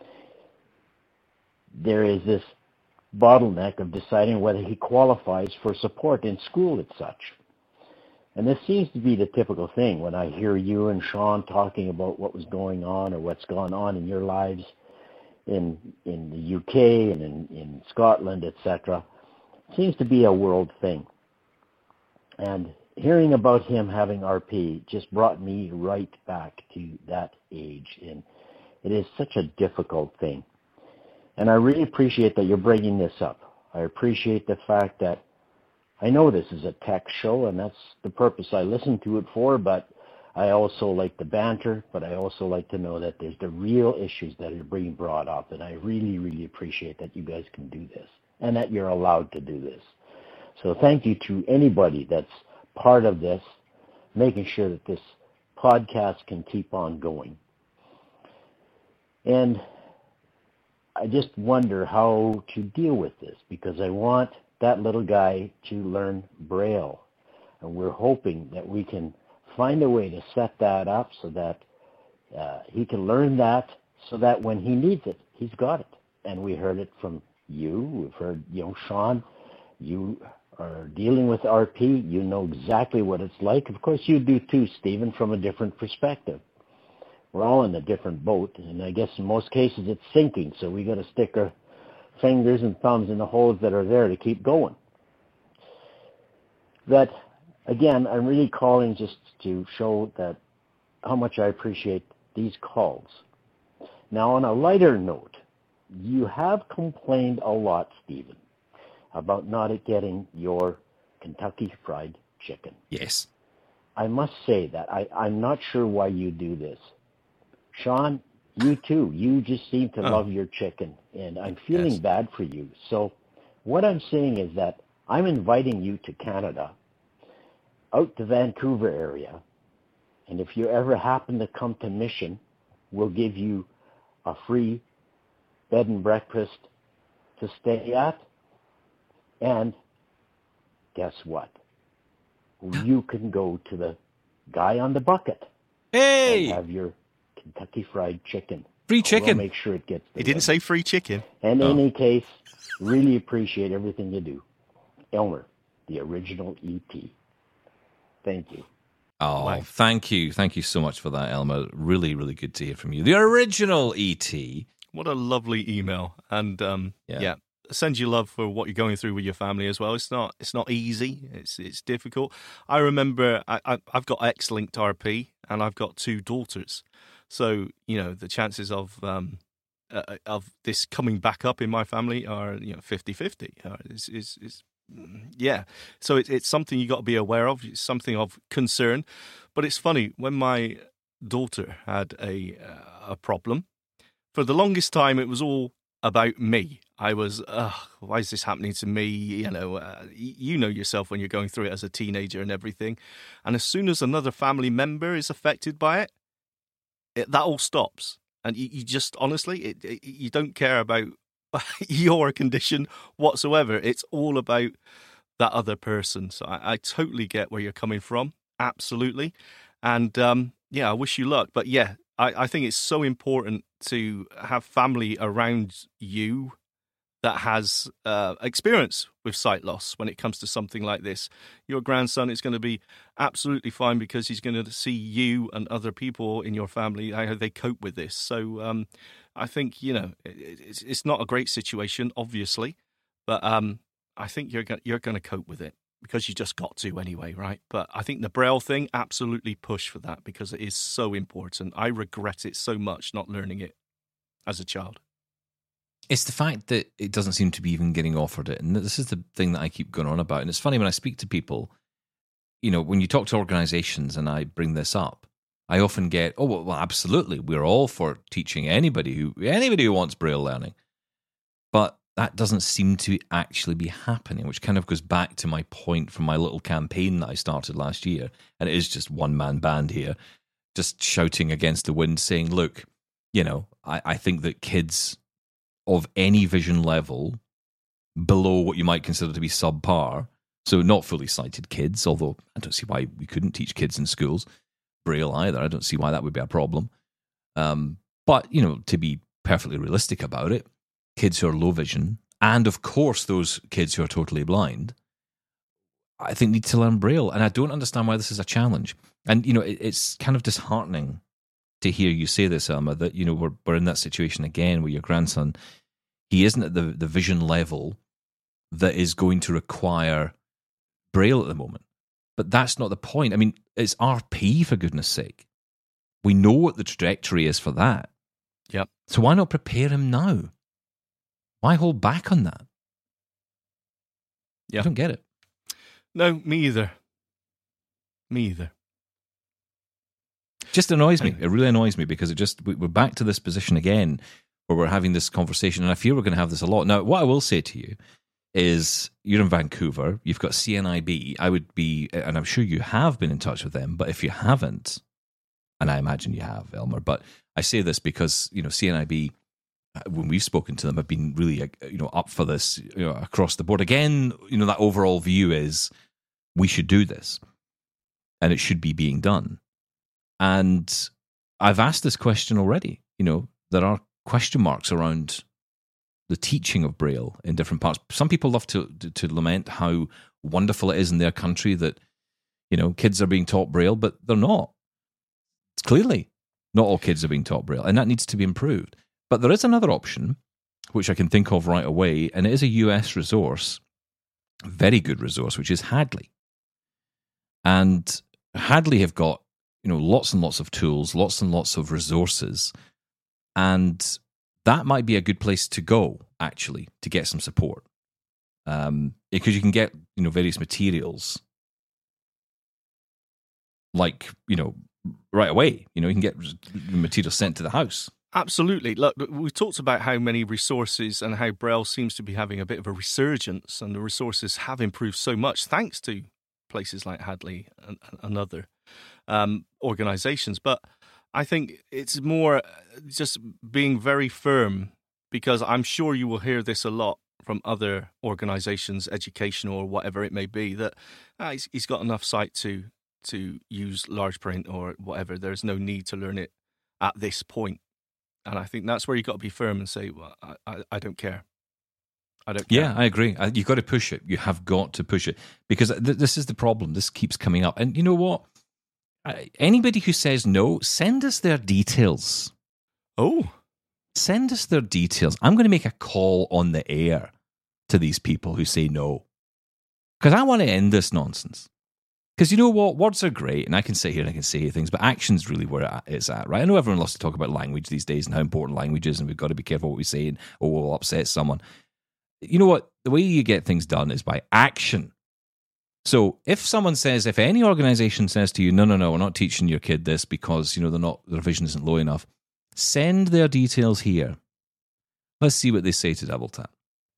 [SPEAKER 6] there is this bottleneck of deciding whether he qualifies for support in school and such. And this seems to be the typical thing when I hear you and Sean talking about what was going on or what's gone on in your lives in the UK and in Scotland, etc. It seems to be a world thing. And hearing about him having RP just brought me right back to that age. And it is such a difficult thing. And I really appreciate that you're bringing this up. I appreciate the fact that I know this is a tech show, and that's the purpose I listen to it for, but I also like the banter, but I also like to know that there's the real issues that are being brought up, and I really, really appreciate that you guys can do this and that you're allowed to do this. So thank you to anybody that's part of this, making sure that this podcast can keep on going. And I just wonder how to deal with this, because I want that little guy to learn Braille. And we're hoping that we can find a way to set that up so that he can learn that, so that when he needs it, he's got it. And we heard it from you. We've heard, Sean, you are dealing with RP. You know exactly what it's like. Of course, you do too, Stephen, from a different perspective. We're all in a different boat, and I guess in most cases it's sinking, so we got to stick our fingers and thumbs in the holes that are there to keep going. But again, I'm really calling just to show that how much I appreciate these calls. Now, on a lighter note, you have complained a lot, Stephen, about not getting your Kentucky Fried Chicken.
[SPEAKER 2] Yes.
[SPEAKER 6] I must say that I'm not sure why you do this. Sean, you too. You just seem to love your chicken, and I'm feeling bad for you. So what I'm saying is that I'm inviting you to Canada, out to Vancouver area, and if you ever happen to come to Mission, we'll give you a free bed and breakfast to stay at. And guess what? You can go to the guy on the bucket and have your Kentucky Fried Chicken.
[SPEAKER 2] Free chicken.
[SPEAKER 6] We'll make sure it gets
[SPEAKER 4] He didn't say free chicken.
[SPEAKER 6] And in any case, really appreciate everything you do. Elmer, the original ET. Thank you.
[SPEAKER 2] Oh, thank you. Thank you so much for that, Elmer. Really, really good to hear from you. The original ET.
[SPEAKER 4] What a lovely email. And send you love for what you're going through with your family as well. It's not easy. It's difficult. I remember I've got X-linked RP and I've got 2 daughters. So, the chances of this coming back up in my family are 50-50. So it's something you got to be aware of. It's something of concern. But it's funny, when my daughter had a problem, for the longest time it was all about me. I was, why is this happening to me? You know yourself when you're going through it as a teenager and everything. And as soon as another family member is affected by it, that all stops. And you just, honestly, you don't care about your condition whatsoever. It's all about that other person. So I totally get where you're coming from. Absolutely. And I wish you luck. But I think it's so important to have family around you that has experience with sight loss when it comes to something like this. Your grandson is going to be absolutely fine because he's going to see you and other people in your family, how they cope with this. So I think, it's not a great situation, obviously, But I think you're going to cope with it because you just got to anyway, right? But I think the Braille thing, absolutely push for that because it is so important. I regret it so much not learning it as a child.
[SPEAKER 2] It's the fact that it doesn't seem to be even getting offered it. And this is the thing that I keep going on about. And it's funny when I speak to people, when you talk to organizations and I bring this up, I often get, oh, well, absolutely. We're all for teaching anybody who wants Braille learning. But that doesn't seem to actually be happening, which kind of goes back to my point from my little campaign that I started last year. And it is just one-man band here, just shouting against the wind saying, look, I think that kids of any vision level below what you might consider to be subpar, so not fully sighted kids, although I don't see why we couldn't teach kids in schools Braille either. I don't see why that would be a problem. But, to be perfectly realistic about it, kids who are low vision, and of course those kids who are totally blind, I think need to learn Braille. And I don't understand why this is a challenge. And, it's kind of disheartening to hear you say this, Elmer, that, we're in that situation again where your grandson, he isn't at the vision level that is going to require Braille at the moment. But that's not the point. I mean, it's RP, for goodness sake. We know what the trajectory is for that.
[SPEAKER 4] Yep.
[SPEAKER 2] So why not prepare him now? Why hold back on that?
[SPEAKER 4] Yeah.
[SPEAKER 2] I don't get it.
[SPEAKER 4] No, me either.
[SPEAKER 2] Just annoys me. It really annoys me because we're back to this position again where we're having this conversation, and I fear we're going to have this a lot. Now, what I will say to you is you're in Vancouver, you've got CNIB. I would be, and I'm sure you have been in touch with them, but if you haven't, and I imagine you have, Elmer, but I say this because, CNIB, when we've spoken to them, have been really, up for this, across the board. Again, that overall view is we should do this and it should be being done. And I've asked this question already. There are question marks around the teaching of Braille in different parts. Some people love to lament how wonderful it is in their country that, kids are being taught Braille, but they're not. It's clearly not all kids are being taught Braille, and that needs to be improved. But there is another option, which I can think of right away, and it is a US resource, a very good resource, which is Hadley. And Hadley have got, lots and lots of tools, lots and lots of resources, and that might be a good place to go, actually, to get some support. Because you can get, various materials, like, right away. You can get material sent to the house.
[SPEAKER 4] Absolutely. Look, we talked about how many resources and how Braille seems to be having a bit of a resurgence, and the resources have improved so much thanks to places like Hadley and other organizations. But I think it's more just being very firm, because I'm sure you will hear this a lot from other organizations, educational or whatever it may be, that he's got enough sight to use large print or whatever. There's no need to learn it at this point. And I think that's where you've got to be firm and say, well, I don't care. I don't care.
[SPEAKER 2] Yeah, I agree. You've got to push it. You have got to push it, because this is the problem. This keeps coming up. And you know what? Anybody who says no, send us their details.
[SPEAKER 4] Oh.
[SPEAKER 2] Send us their details. I'm going to make a call on the air to these people who say no, because I want to end this nonsense. Because you know what? Words are great, and I can sit here and I can say things, but action's really where it's at, right? I know everyone loves to talk about language these days and how important language is, and we've got to be careful what we say or we'll upset someone. You know what? The way you get things done is by action. So if any organization says to you, no, we're not teaching your kid this because, their vision isn't low enough, send their details here. Let's see what they say to Double Tap.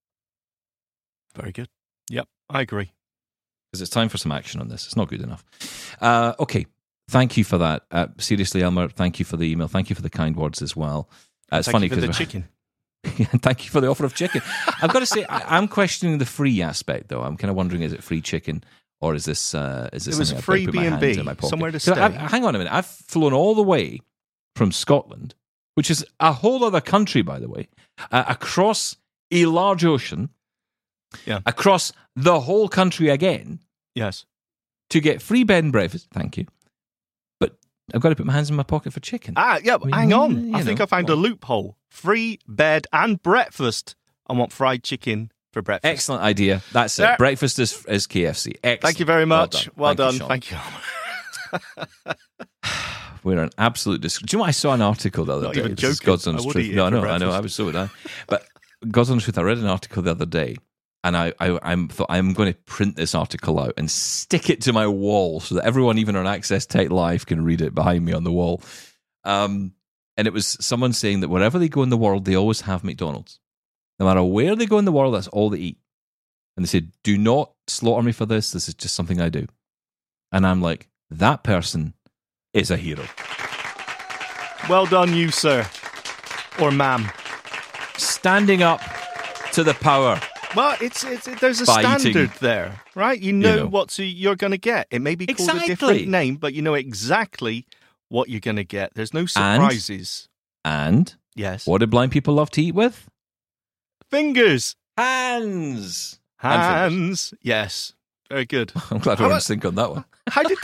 [SPEAKER 4] Very good. Yep, I agree.
[SPEAKER 2] Because it's time for some action on this. It's not good enough. Okay, thank you for that. Seriously, Elmer, thank you for the email. Thank you for the kind words as well. It's funny
[SPEAKER 4] because the chicken.
[SPEAKER 2] Thank you for the offer of chicken. I've got to say, I'm questioning the free aspect, though. I'm kind of wondering, is it free chicken, or is this? It
[SPEAKER 4] was a free B&B, somewhere to stay.
[SPEAKER 2] Hang on a minute. I've flown all the way from Scotland, which is a whole other country, by the way, across a large ocean, across the whole country again.
[SPEAKER 4] Yes,
[SPEAKER 2] to get free bed and breakfast. Thank you. But I've got to put my hands in my pocket for chicken.
[SPEAKER 4] Hang on. I think I found a loophole. Free bed and breakfast. I want fried chicken for breakfast.
[SPEAKER 2] Excellent idea. That's it.
[SPEAKER 4] There.
[SPEAKER 2] Breakfast is KFC. Excellent.
[SPEAKER 4] Thank you very much. Well done.
[SPEAKER 2] Sean.
[SPEAKER 4] Thank you.
[SPEAKER 2] We're an absolute Do you know what? I saw an article the other
[SPEAKER 4] Not
[SPEAKER 2] day.
[SPEAKER 4] even
[SPEAKER 2] This is
[SPEAKER 4] joking.
[SPEAKER 2] God's
[SPEAKER 4] I
[SPEAKER 2] honest
[SPEAKER 4] would
[SPEAKER 2] truth.
[SPEAKER 4] eat it
[SPEAKER 2] No,
[SPEAKER 4] for
[SPEAKER 2] I know. I was so would I. But God's honest truth, I read an article the other day, and I thought I'm going to print this article out and stick it to my wall so that everyone, even on Access Tech Live, can read it behind me on the wall. And it was someone saying that wherever they go in the world, they always have McDonald's. No matter where they go in the world, that's all they eat. And they said, do not slaughter me for this. This is just something I do. And I'm like, that person is a hero.
[SPEAKER 4] Well done, you, sir. Or ma'am.
[SPEAKER 2] Standing up to the power.
[SPEAKER 4] Well, there's a
[SPEAKER 2] By
[SPEAKER 4] standard
[SPEAKER 2] eating.
[SPEAKER 4] there, right? You know what you're going to get. It may be called a
[SPEAKER 2] Exactly.
[SPEAKER 4] different name, but you know exactly what you're going to get. There's no surprises.
[SPEAKER 2] And
[SPEAKER 4] Yes.
[SPEAKER 2] what do blind people love to eat with?
[SPEAKER 4] Fingers.
[SPEAKER 2] Hands. And fingers.
[SPEAKER 4] Hands. Yes. Very good.
[SPEAKER 2] I'm glad we're in sync on that one.
[SPEAKER 4] How do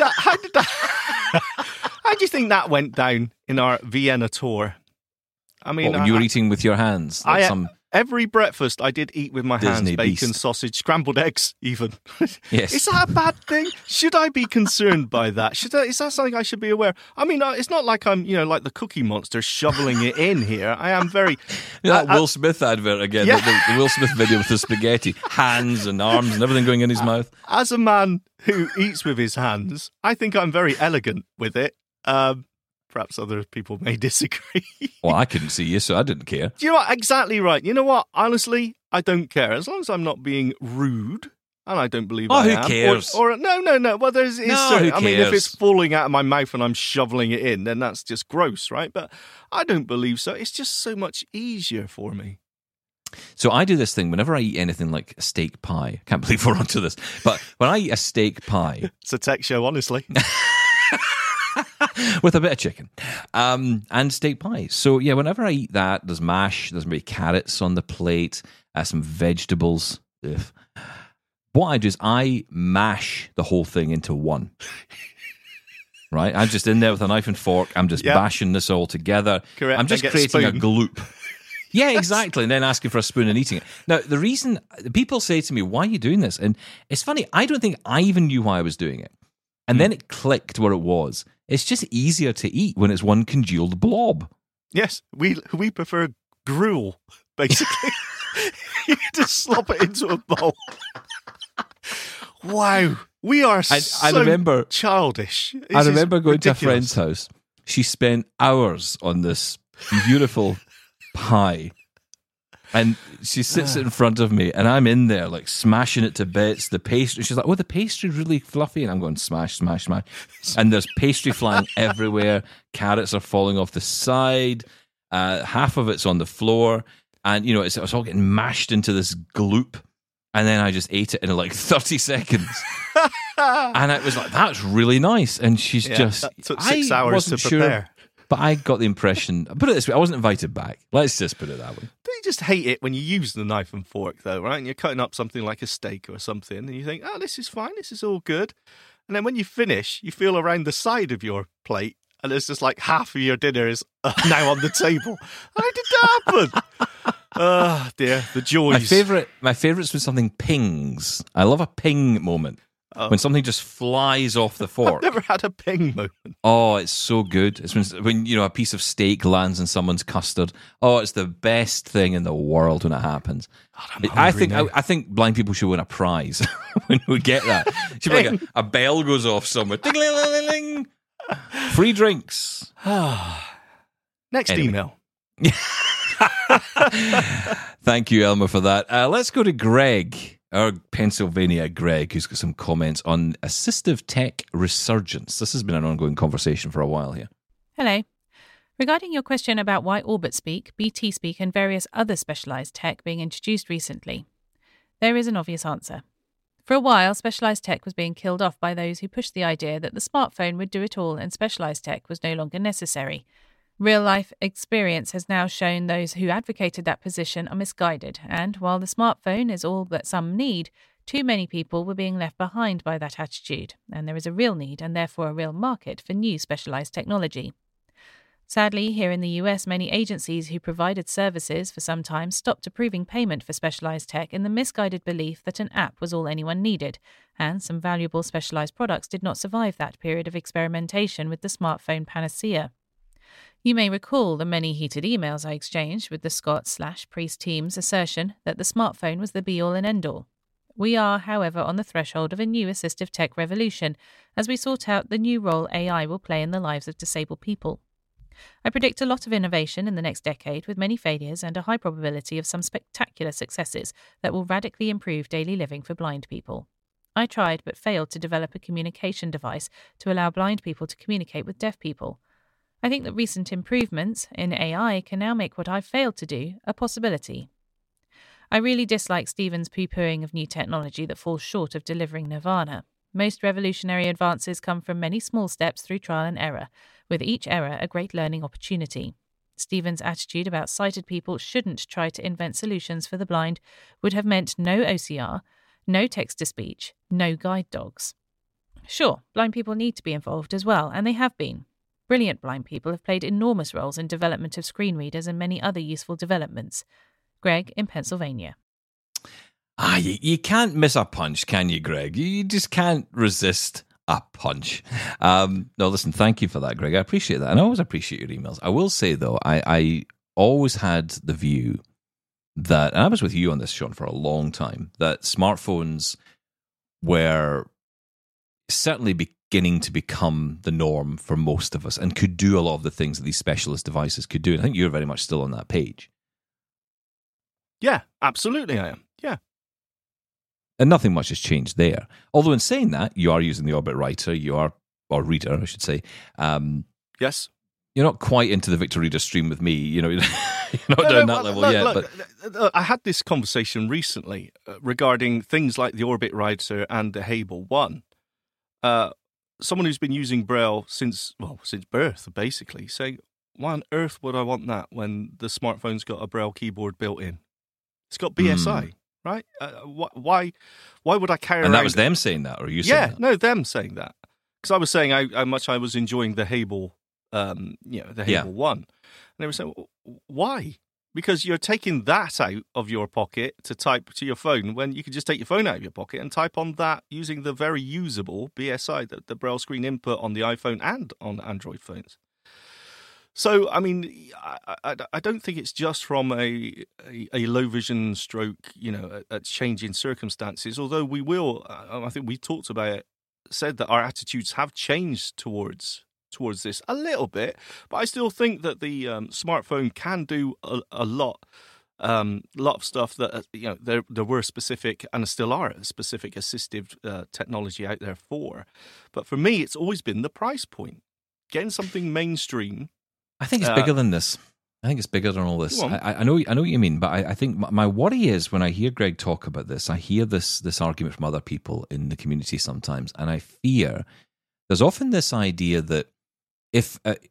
[SPEAKER 4] you think that went down in our Vienna tour? I mean,
[SPEAKER 2] What, when you were eating with your hands? Like
[SPEAKER 4] every breakfast I did eat with my hands,
[SPEAKER 2] Disney
[SPEAKER 4] bacon,
[SPEAKER 2] beast.
[SPEAKER 4] sausage, scrambled eggs, even.
[SPEAKER 2] Yes.
[SPEAKER 4] Is that a bad thing? Should I be concerned by that? Is that something I should be aware? I mean, it's not like I'm, like the Cookie Monster shoveling it in here. I am very...
[SPEAKER 2] that Will Smith advert again,
[SPEAKER 4] Yeah.
[SPEAKER 2] the Will Smith video with the spaghetti, hands and arms and everything going in his mouth.
[SPEAKER 4] As a man who eats with his hands, I think I'm very elegant with it. Perhaps other people may disagree.
[SPEAKER 2] Well, I couldn't see you, so I didn't care.
[SPEAKER 4] Do you know what? Exactly right. You know what? Honestly, I don't care. As long as I'm not being rude, and I don't believe I
[SPEAKER 2] who
[SPEAKER 4] am.
[SPEAKER 2] cares?
[SPEAKER 4] Or no. Well, there's
[SPEAKER 2] No,
[SPEAKER 4] certain,
[SPEAKER 2] who
[SPEAKER 4] I mean, if
[SPEAKER 2] cares?
[SPEAKER 4] it's falling out of my mouth and I'm shoveling it in, then that's just gross, right? But I don't believe so. It's just so much easier for me.
[SPEAKER 2] So I do this thing whenever I eat anything like a steak pie. Can't believe we're onto this. But when I eat a steak pie...
[SPEAKER 4] It's a tech show, honestly.
[SPEAKER 2] with a bit of chicken and steak pie. So, yeah, whenever I eat that, there's mash, there's maybe carrots on the plate, some vegetables. Ugh. What I do is I mash the whole thing into one. Right? I'm just in there with a knife and fork. I'm just bashing this all together.
[SPEAKER 4] Correct.
[SPEAKER 2] I'm just
[SPEAKER 4] And get
[SPEAKER 2] creating a
[SPEAKER 4] spoon.
[SPEAKER 2] gloop. Yeah, exactly. And then asking for a spoon and eating it. Now, the reason people say to me, why are you doing this? And it's funny, I don't think I even knew why I was doing it. And then it clicked what it was. It's just easier to eat when it's one congealed blob.
[SPEAKER 4] Yes, we prefer gruel, basically. You can just slop it into a bowl. Wow. We are
[SPEAKER 2] I remember,
[SPEAKER 4] childish.
[SPEAKER 2] I remember going to a
[SPEAKER 4] ridiculous.
[SPEAKER 2] friend's house. She spent hours on this beautiful pie. And she sits in front of me, and I'm in there, like, smashing it to bits. The pastry, she's like, oh, the pastry's really fluffy. And I'm going, smash, smash, smash. And there's pastry flying everywhere. Carrots are falling off the side. Half of it's on the floor. And, it's all getting mashed into this gloop. And then I just ate it in like 30 seconds. And it was like, that's really nice. And she's just...
[SPEAKER 4] That took 6 hours to prepare.
[SPEAKER 2] But I got the impression... Put it this way, I wasn't invited back. Let's just put it that way.
[SPEAKER 4] Don't you just hate it when you use the knife and fork, though, right? And you're cutting up something like a steak or something, and you think, oh, this is fine, this is all good. And then when you finish, you feel around the side of your plate, and it's just like half of your dinner is now on the table. How did that happen? Oh, dear, the joys.
[SPEAKER 2] My favourite's when something pings. I love a ping moment. When something just flies off the fork.
[SPEAKER 4] I've never had a ping moment.
[SPEAKER 2] Oh, it's so good. It's when a piece of steak lands in someone's custard. Oh, it's the best thing in the world when it happens.
[SPEAKER 4] God, I'm hungry now.
[SPEAKER 2] I think blind people should win a prize when we get that. Should be like a bell goes off somewhere. Ding-a-ling-a-ling-a-ling. Free drinks.
[SPEAKER 4] Next
[SPEAKER 2] Anyway.
[SPEAKER 4] email.
[SPEAKER 2] Thank you, Elmer, for that. Let's go to Greg, our Pennsylvania Greg, who's got some comments on assistive tech resurgence. This has been an ongoing conversation for a while here.
[SPEAKER 7] Hello. Regarding your question about why Orbit Speak, BT Speak and various other specialised tech being introduced recently, there is an obvious answer. For a while, specialised tech was being killed off by those who pushed the idea that the smartphone would do it all and specialised tech was no longer necessary. Real-life experience has now shown those who advocated that position are misguided, and while the smartphone is all that some need, too many people were being left behind by that attitude, and there is a real need and therefore a real market for new specialised technology. Sadly, here in the US, many agencies who provided services for some time stopped approving payment for specialized tech in the misguided belief that an app was all anyone needed, and some valuable specialized products did not survive that period of experimentation with the smartphone panacea. You may recall the many heated emails I exchanged with the Scott/Priest team's assertion that the smartphone was the be-all and end-all. We are, however, on the threshold of a new assistive tech revolution as we sort out the new role AI will play in the lives of disabled people. I predict a lot of innovation in the next decade with many failures and a high probability of some spectacular successes that will radically improve daily living for blind people. I tried but failed to develop a communication device to allow blind people to communicate with deaf people. I think that recent improvements in AI can now make what I've failed to do a possibility. I really dislike Stephen's poo-pooing of new technology that falls short of delivering nirvana. Most revolutionary advances come from many small steps through trial and error, with each error a great learning opportunity. Stephen's attitude about sighted people shouldn't try to invent solutions for the blind would have meant no OCR, no text-to-speech, no guide dogs. Sure, blind people need to be involved as well, and they have been. Brilliant blind people have played enormous roles in development of screen readers and many other useful developments. Greg in Pennsylvania.
[SPEAKER 2] You can't miss a punch, can you, Greg? You just can't resist a punch. No, listen, thank you for that, Greg. I appreciate that. And I always appreciate your emails. I will say, though, I always had the view that, and I was with you on this, Sean, for a long time, that smartphones were certainly beginning to become the norm for most of us and could do a lot of the things that these specialist devices could do. And I think you're very much still on that page.
[SPEAKER 4] Yeah, absolutely I am. Yeah.
[SPEAKER 2] And nothing much has changed there. Although in saying that, you are using the Orbit Writer, or Reader, I should say.
[SPEAKER 4] Yes.
[SPEAKER 2] You're not quite into the Victor Reader stream with me. You're not down that level yet.
[SPEAKER 4] But I had this conversation recently regarding things like the Orbit Writer and the Hable One. Someone who's been using Braille since birth, basically, saying, why on earth would I want that when the smartphone's got a Braille keyboard built in? It's got BSI, right? Why would I carry around...
[SPEAKER 2] And that was them saying that, or you saying that?
[SPEAKER 4] Yeah, no, them saying that. Because I was saying how much I was enjoying the Hable, the Hable One. And they were saying, why? Because you're taking that out of your pocket to type to your phone when you could just take your phone out of your pocket and type on that using the very usable BSI, the Braille screen input on the iPhone and on Android phones. So, I mean, I don't think it's just from a low vision stroke, a change in circumstances, although we will, I think we talked about it, said that our attitudes have changed towards this a little bit, but I still think that the smartphone can do a lot of stuff that, there were specific, and still are, specific assistive technology out there for. But for me, it's always been the price point. Getting something mainstream.
[SPEAKER 2] I think it's bigger than this. I think it's bigger than all this. I know what you mean, but I think my worry is when I hear Greg talk about this, I hear this argument from other people in the community sometimes, and I fear there's often this idea that if... I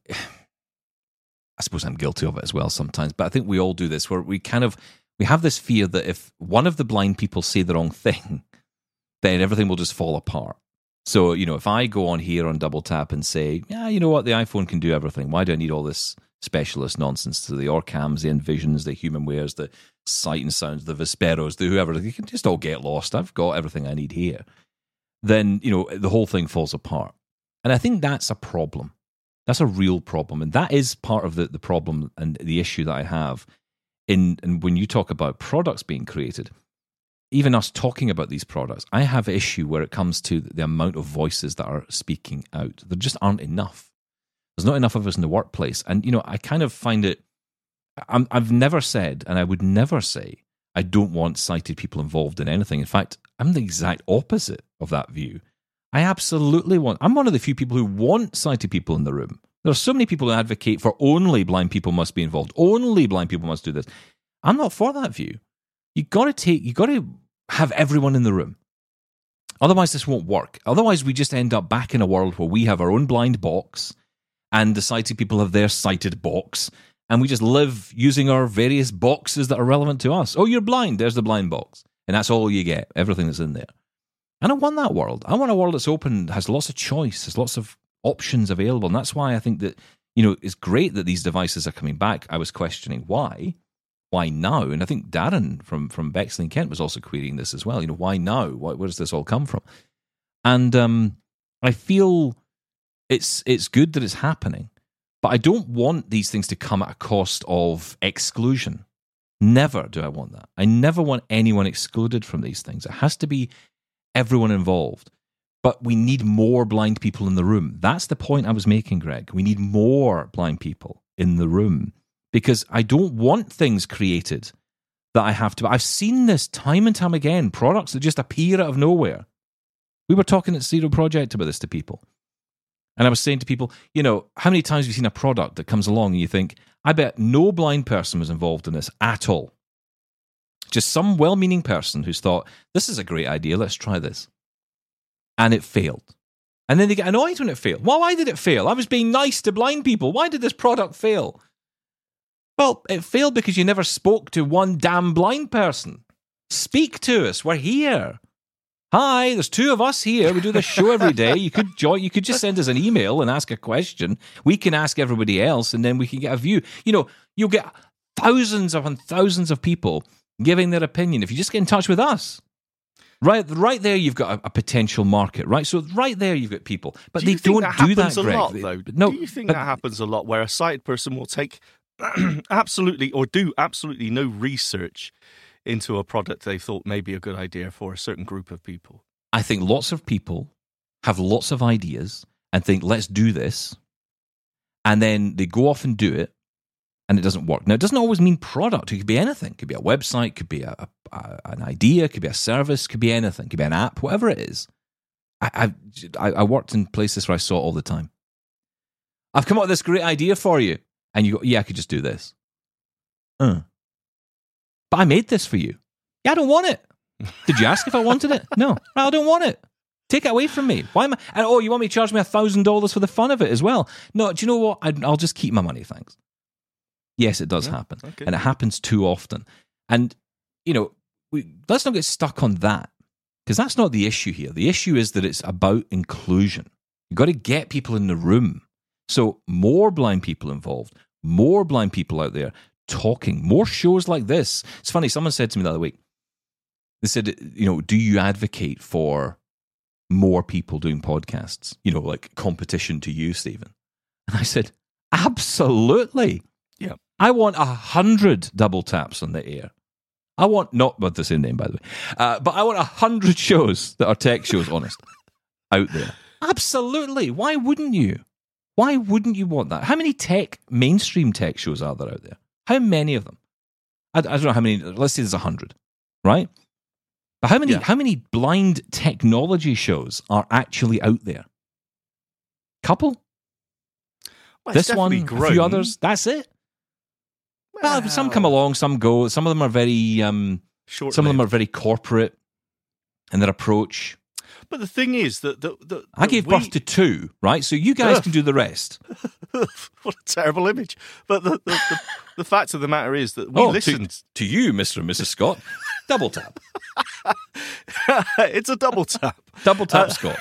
[SPEAKER 2] suppose I'm guilty of it as well sometimes, but I think we all do this, where we have this fear that if one of the blind people say the wrong thing, then everything will just fall apart. So, if I go on here on Double Tap and say, yeah, you know what, the iPhone can do everything. Why do I need all this specialist nonsense to the Orcams, the Envisions, the HumanWares, the Sight and Sounds, the Visperos, the whoever, they can just all get lost. I've got everything I need here. Then, the whole thing falls apart. And I think that's a problem. That's a real problem. And that is part of the problem and the issue that I have and when you talk about products being created. Even us talking about these products, I have an issue where it comes to the amount of voices that are speaking out. There just aren't enough. There's not enough of us in the workplace. And, I kind of find it... I've never said, and I would never say, I don't want sighted people involved in anything. In fact, I'm the exact opposite of that view. I absolutely want... I'm one of the few people who want sighted people in the room. There are so many people who advocate for only blind people must be involved. Only blind people must do this. I'm not for that view. You got to have everyone in the room. Otherwise, this won't work. Otherwise, we just end up back in a world where we have our own blind box and the sighted people have their sighted box, and we just live using our various boxes that are relevant to us. Oh, you're blind. There's the blind box. And that's all you get, everything that's in there. I don't want that world. I want a world that's open, has lots of choice, has lots of options available. And that's why I think that, it's great that these devices are coming back. I was questioning why now? And I think Darren from Bexley in Kent was also querying this as well. Why now? Where does this all come from? And I feel it's good that it's happening, but I don't want these things to come at a cost of exclusion. Never do I want that. I never want anyone excluded from these things. It has to be everyone involved. But we need more blind people in the room. That's the point I was making, Greg. We need more blind people in the room because I don't want things created that I have to. I've seen this time and time again, products that just appear out of nowhere. We were talking at Zero Project about this to people. And I was saying to people, how many times have you seen a product that comes along and you think, I bet no blind person was involved in this at all. Just some well-meaning person who's thought, this is a great idea, let's try this. And it failed. And then they get annoyed when it failed. Well, why did it fail? I was being nice to blind people. Why did this product fail? Well, it failed because you never spoke to one damn blind person. Speak to us. We're here. Hi, there's two of us here. We do this show every day. You could join. You could just send us an email and ask a question. We can ask everybody else, and then we can get a view. You'll get thousands upon thousands of people giving their opinion if you just get in touch with us. Right there, you've got a potential market, right? So right there, you've got people, but they don't do that, Greg.
[SPEAKER 4] Lot, though?
[SPEAKER 2] No,
[SPEAKER 4] do you think that happens a lot, where a sighted person will take absolutely no research into a product they thought may be a good idea for a certain group of people?
[SPEAKER 2] I think lots of people have lots of ideas and think, let's do this, and then they go off and do it, and it doesn't work. Now, it doesn't always mean product. It could be anything. It could be a website, it could be an idea, it could be a service, it could be anything. It could be an app, whatever it is. I worked in places where I saw it all the time. I've come up with this great idea for you. And you go, yeah, I could just do this. But I made this for you. Yeah, I don't want it. Did you ask if I wanted it? No, I don't want it. Take it away from me. Why am I? And, you want me to charge me $1,000 for the fun of it as well? No, do you know what? I'll just keep my money, thanks. Yes, it does happen. Okay. And it happens too often. And, let's not get stuck on that, because that's not the issue here. The issue is that it's about inclusion. You've got to get people in the room. So more blind people involved, more blind people out there talking, more shows like this. It's funny, someone said to me the other week, they said, do you advocate for more people doing podcasts? Like competition to you, Stephen. And I said, absolutely.
[SPEAKER 4] Yeah.
[SPEAKER 2] I want 100 double taps on the air. I want, not with the same name, by the way, but I want 100 shows that are tech shows, honest, out there. Absolutely. Why wouldn't you? Why wouldn't you want that? How many mainstream tech shows are there out there? How many of them? I don't know how many. Let's say there's 100, right? But how many blind technology shows are actually out there? Couple?
[SPEAKER 4] Well,
[SPEAKER 2] this one, a few others. That's it. Well, some come along, some go. Some of them are very
[SPEAKER 4] short-lived.
[SPEAKER 2] Some of them are very corporate in their approach.
[SPEAKER 4] But the thing is that
[SPEAKER 2] I gave birth to 2, right? So you guys can do the rest.
[SPEAKER 4] What a terrible image! But the fact of the matter is that we listened
[SPEAKER 2] to you, Mr. and Mrs. Scott. Double tap.
[SPEAKER 4] It's a double tap.
[SPEAKER 2] Double tap, Scott.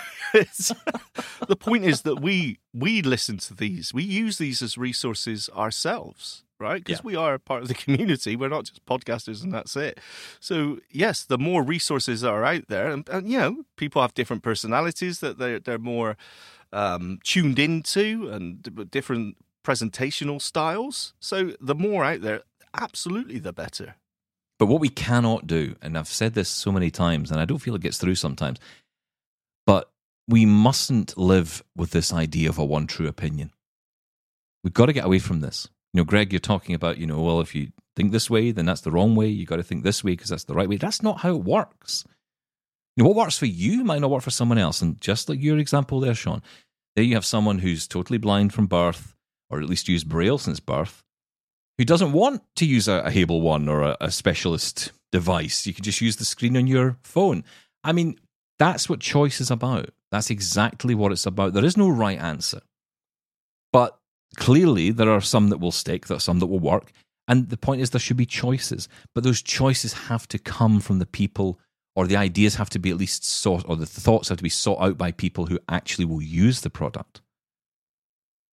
[SPEAKER 4] The point is that we listen to these. We use these as resources ourselves, right? Because we are part of the community. We're not just podcasters and that's it. So, yes, the more resources that are out there, and people have different personalities that they're more tuned into and different presentational styles. So the more out there, absolutely the better.
[SPEAKER 2] But what we cannot do, and I've said this so many times, and I don't feel it gets through sometimes, but we mustn't live with this idea of a one true opinion. We've got to get away from this. Greg, you're talking about, well, if you think this way, then that's the wrong way. You got to think this way because that's the right way. That's not how it works. What works for you might not work for someone else. And just like your example there, Sean, there you have someone who's totally blind from birth, or at least used Braille since birth, who doesn't want to use a Hable One or a specialist device. You can just use the screen on your phone. I mean, that's what choice is about. That's exactly what it's about. There is no right answer. But clearly, there are some that will stick, there are some that will work. And the point is there should be choices. But those choices have to come from the people, or the ideas have to be at least sought, or the thoughts have to be sought out by people who actually will use the product.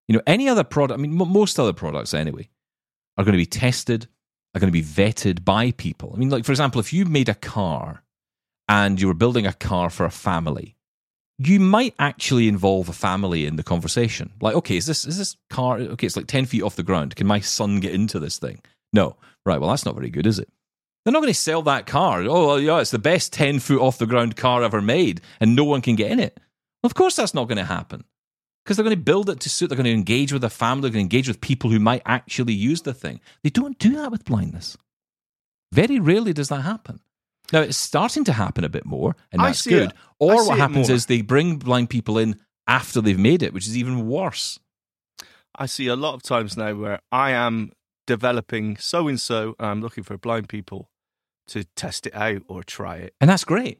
[SPEAKER 2] Any other product, most other products anyway, are going to be tested, are going to be vetted by people. For example, if you made a car and you were building a car for a family, you might actually involve a family in the conversation. Like, okay, is this car, okay, it's like 10 feet off the ground. Can my son get into this thing? No. Right, well, that's not very good, is it? They're not going to sell that car. Oh, well, yeah, it's the best 10 foot off the ground car ever made, and no one can get in it. Well, of course that's not going to happen. Because they're going to build it to suit, they're going to engage with a family, they're going to engage with people who might actually use the thing. They don't do that with blindness. Very rarely does that happen. Now, it's starting to happen a bit more, and that's good. Or what happens is they bring blind people in after they've made it, which is even worse.
[SPEAKER 4] I see a lot of times now where I am developing so-and-so, and I'm looking for blind people to test it out or try it.
[SPEAKER 2] And that's great.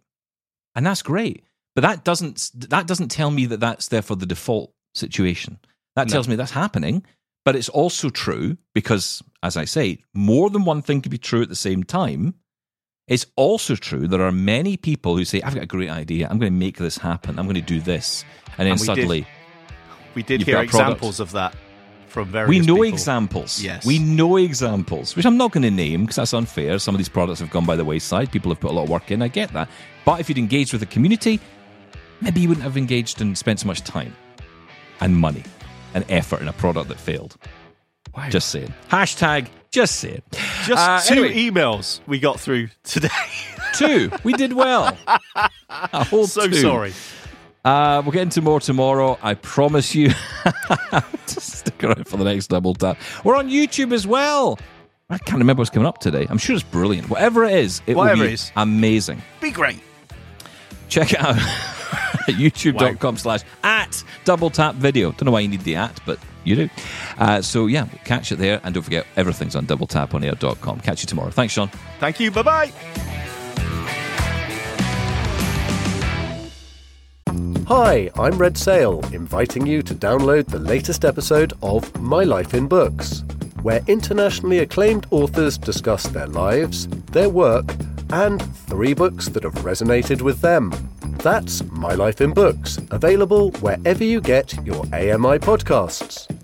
[SPEAKER 2] But that doesn't tell me that that's therefore the default situation. That tells me that's happening, but it's also true because, as I say, more than one thing can be true at the same time. It's also true there are many people who say, I've got a great idea, I'm going to make this happen, I'm going to do this. And then suddenly...
[SPEAKER 4] We did hear examples of that from various
[SPEAKER 2] people. We know
[SPEAKER 4] examples.
[SPEAKER 2] Yes. We know examples, which I'm not going to name because that's unfair. Some of these products have gone by the wayside. People have put a lot of work in, I get that. But if you'd engaged with the community, maybe you wouldn't have engaged and spent so much time and money and effort in a product that failed. Wow. Just saying. Hashtag just saying.
[SPEAKER 4] Just two emails we got through today.
[SPEAKER 2] 2. We did well. A whole
[SPEAKER 4] so
[SPEAKER 2] 2.
[SPEAKER 4] Sorry.
[SPEAKER 2] We'll get into more tomorrow. I promise you. Just stick around for the next Double Tap. We're on YouTube as well. I can't remember what's coming up today. I'm sure it's brilliant. Whatever it is, it will be amazing.
[SPEAKER 4] Be great.
[SPEAKER 2] Check it out at youtube.com/@DoubleTapVideo. Don't know why you need the @ but you do. So yeah, we'll catch it there. And don't forget, everything's on doubletaponair.com. Catch you tomorrow. Thanks, Sean.
[SPEAKER 4] Thank you. Bye-bye.
[SPEAKER 8] Hi, I'm Red Sail, inviting you to download the latest episode of My Life in Books, where internationally acclaimed authors discuss their lives, their work, and 3 books that have resonated with them. That's My Life in Books, available wherever you get your AMI podcasts.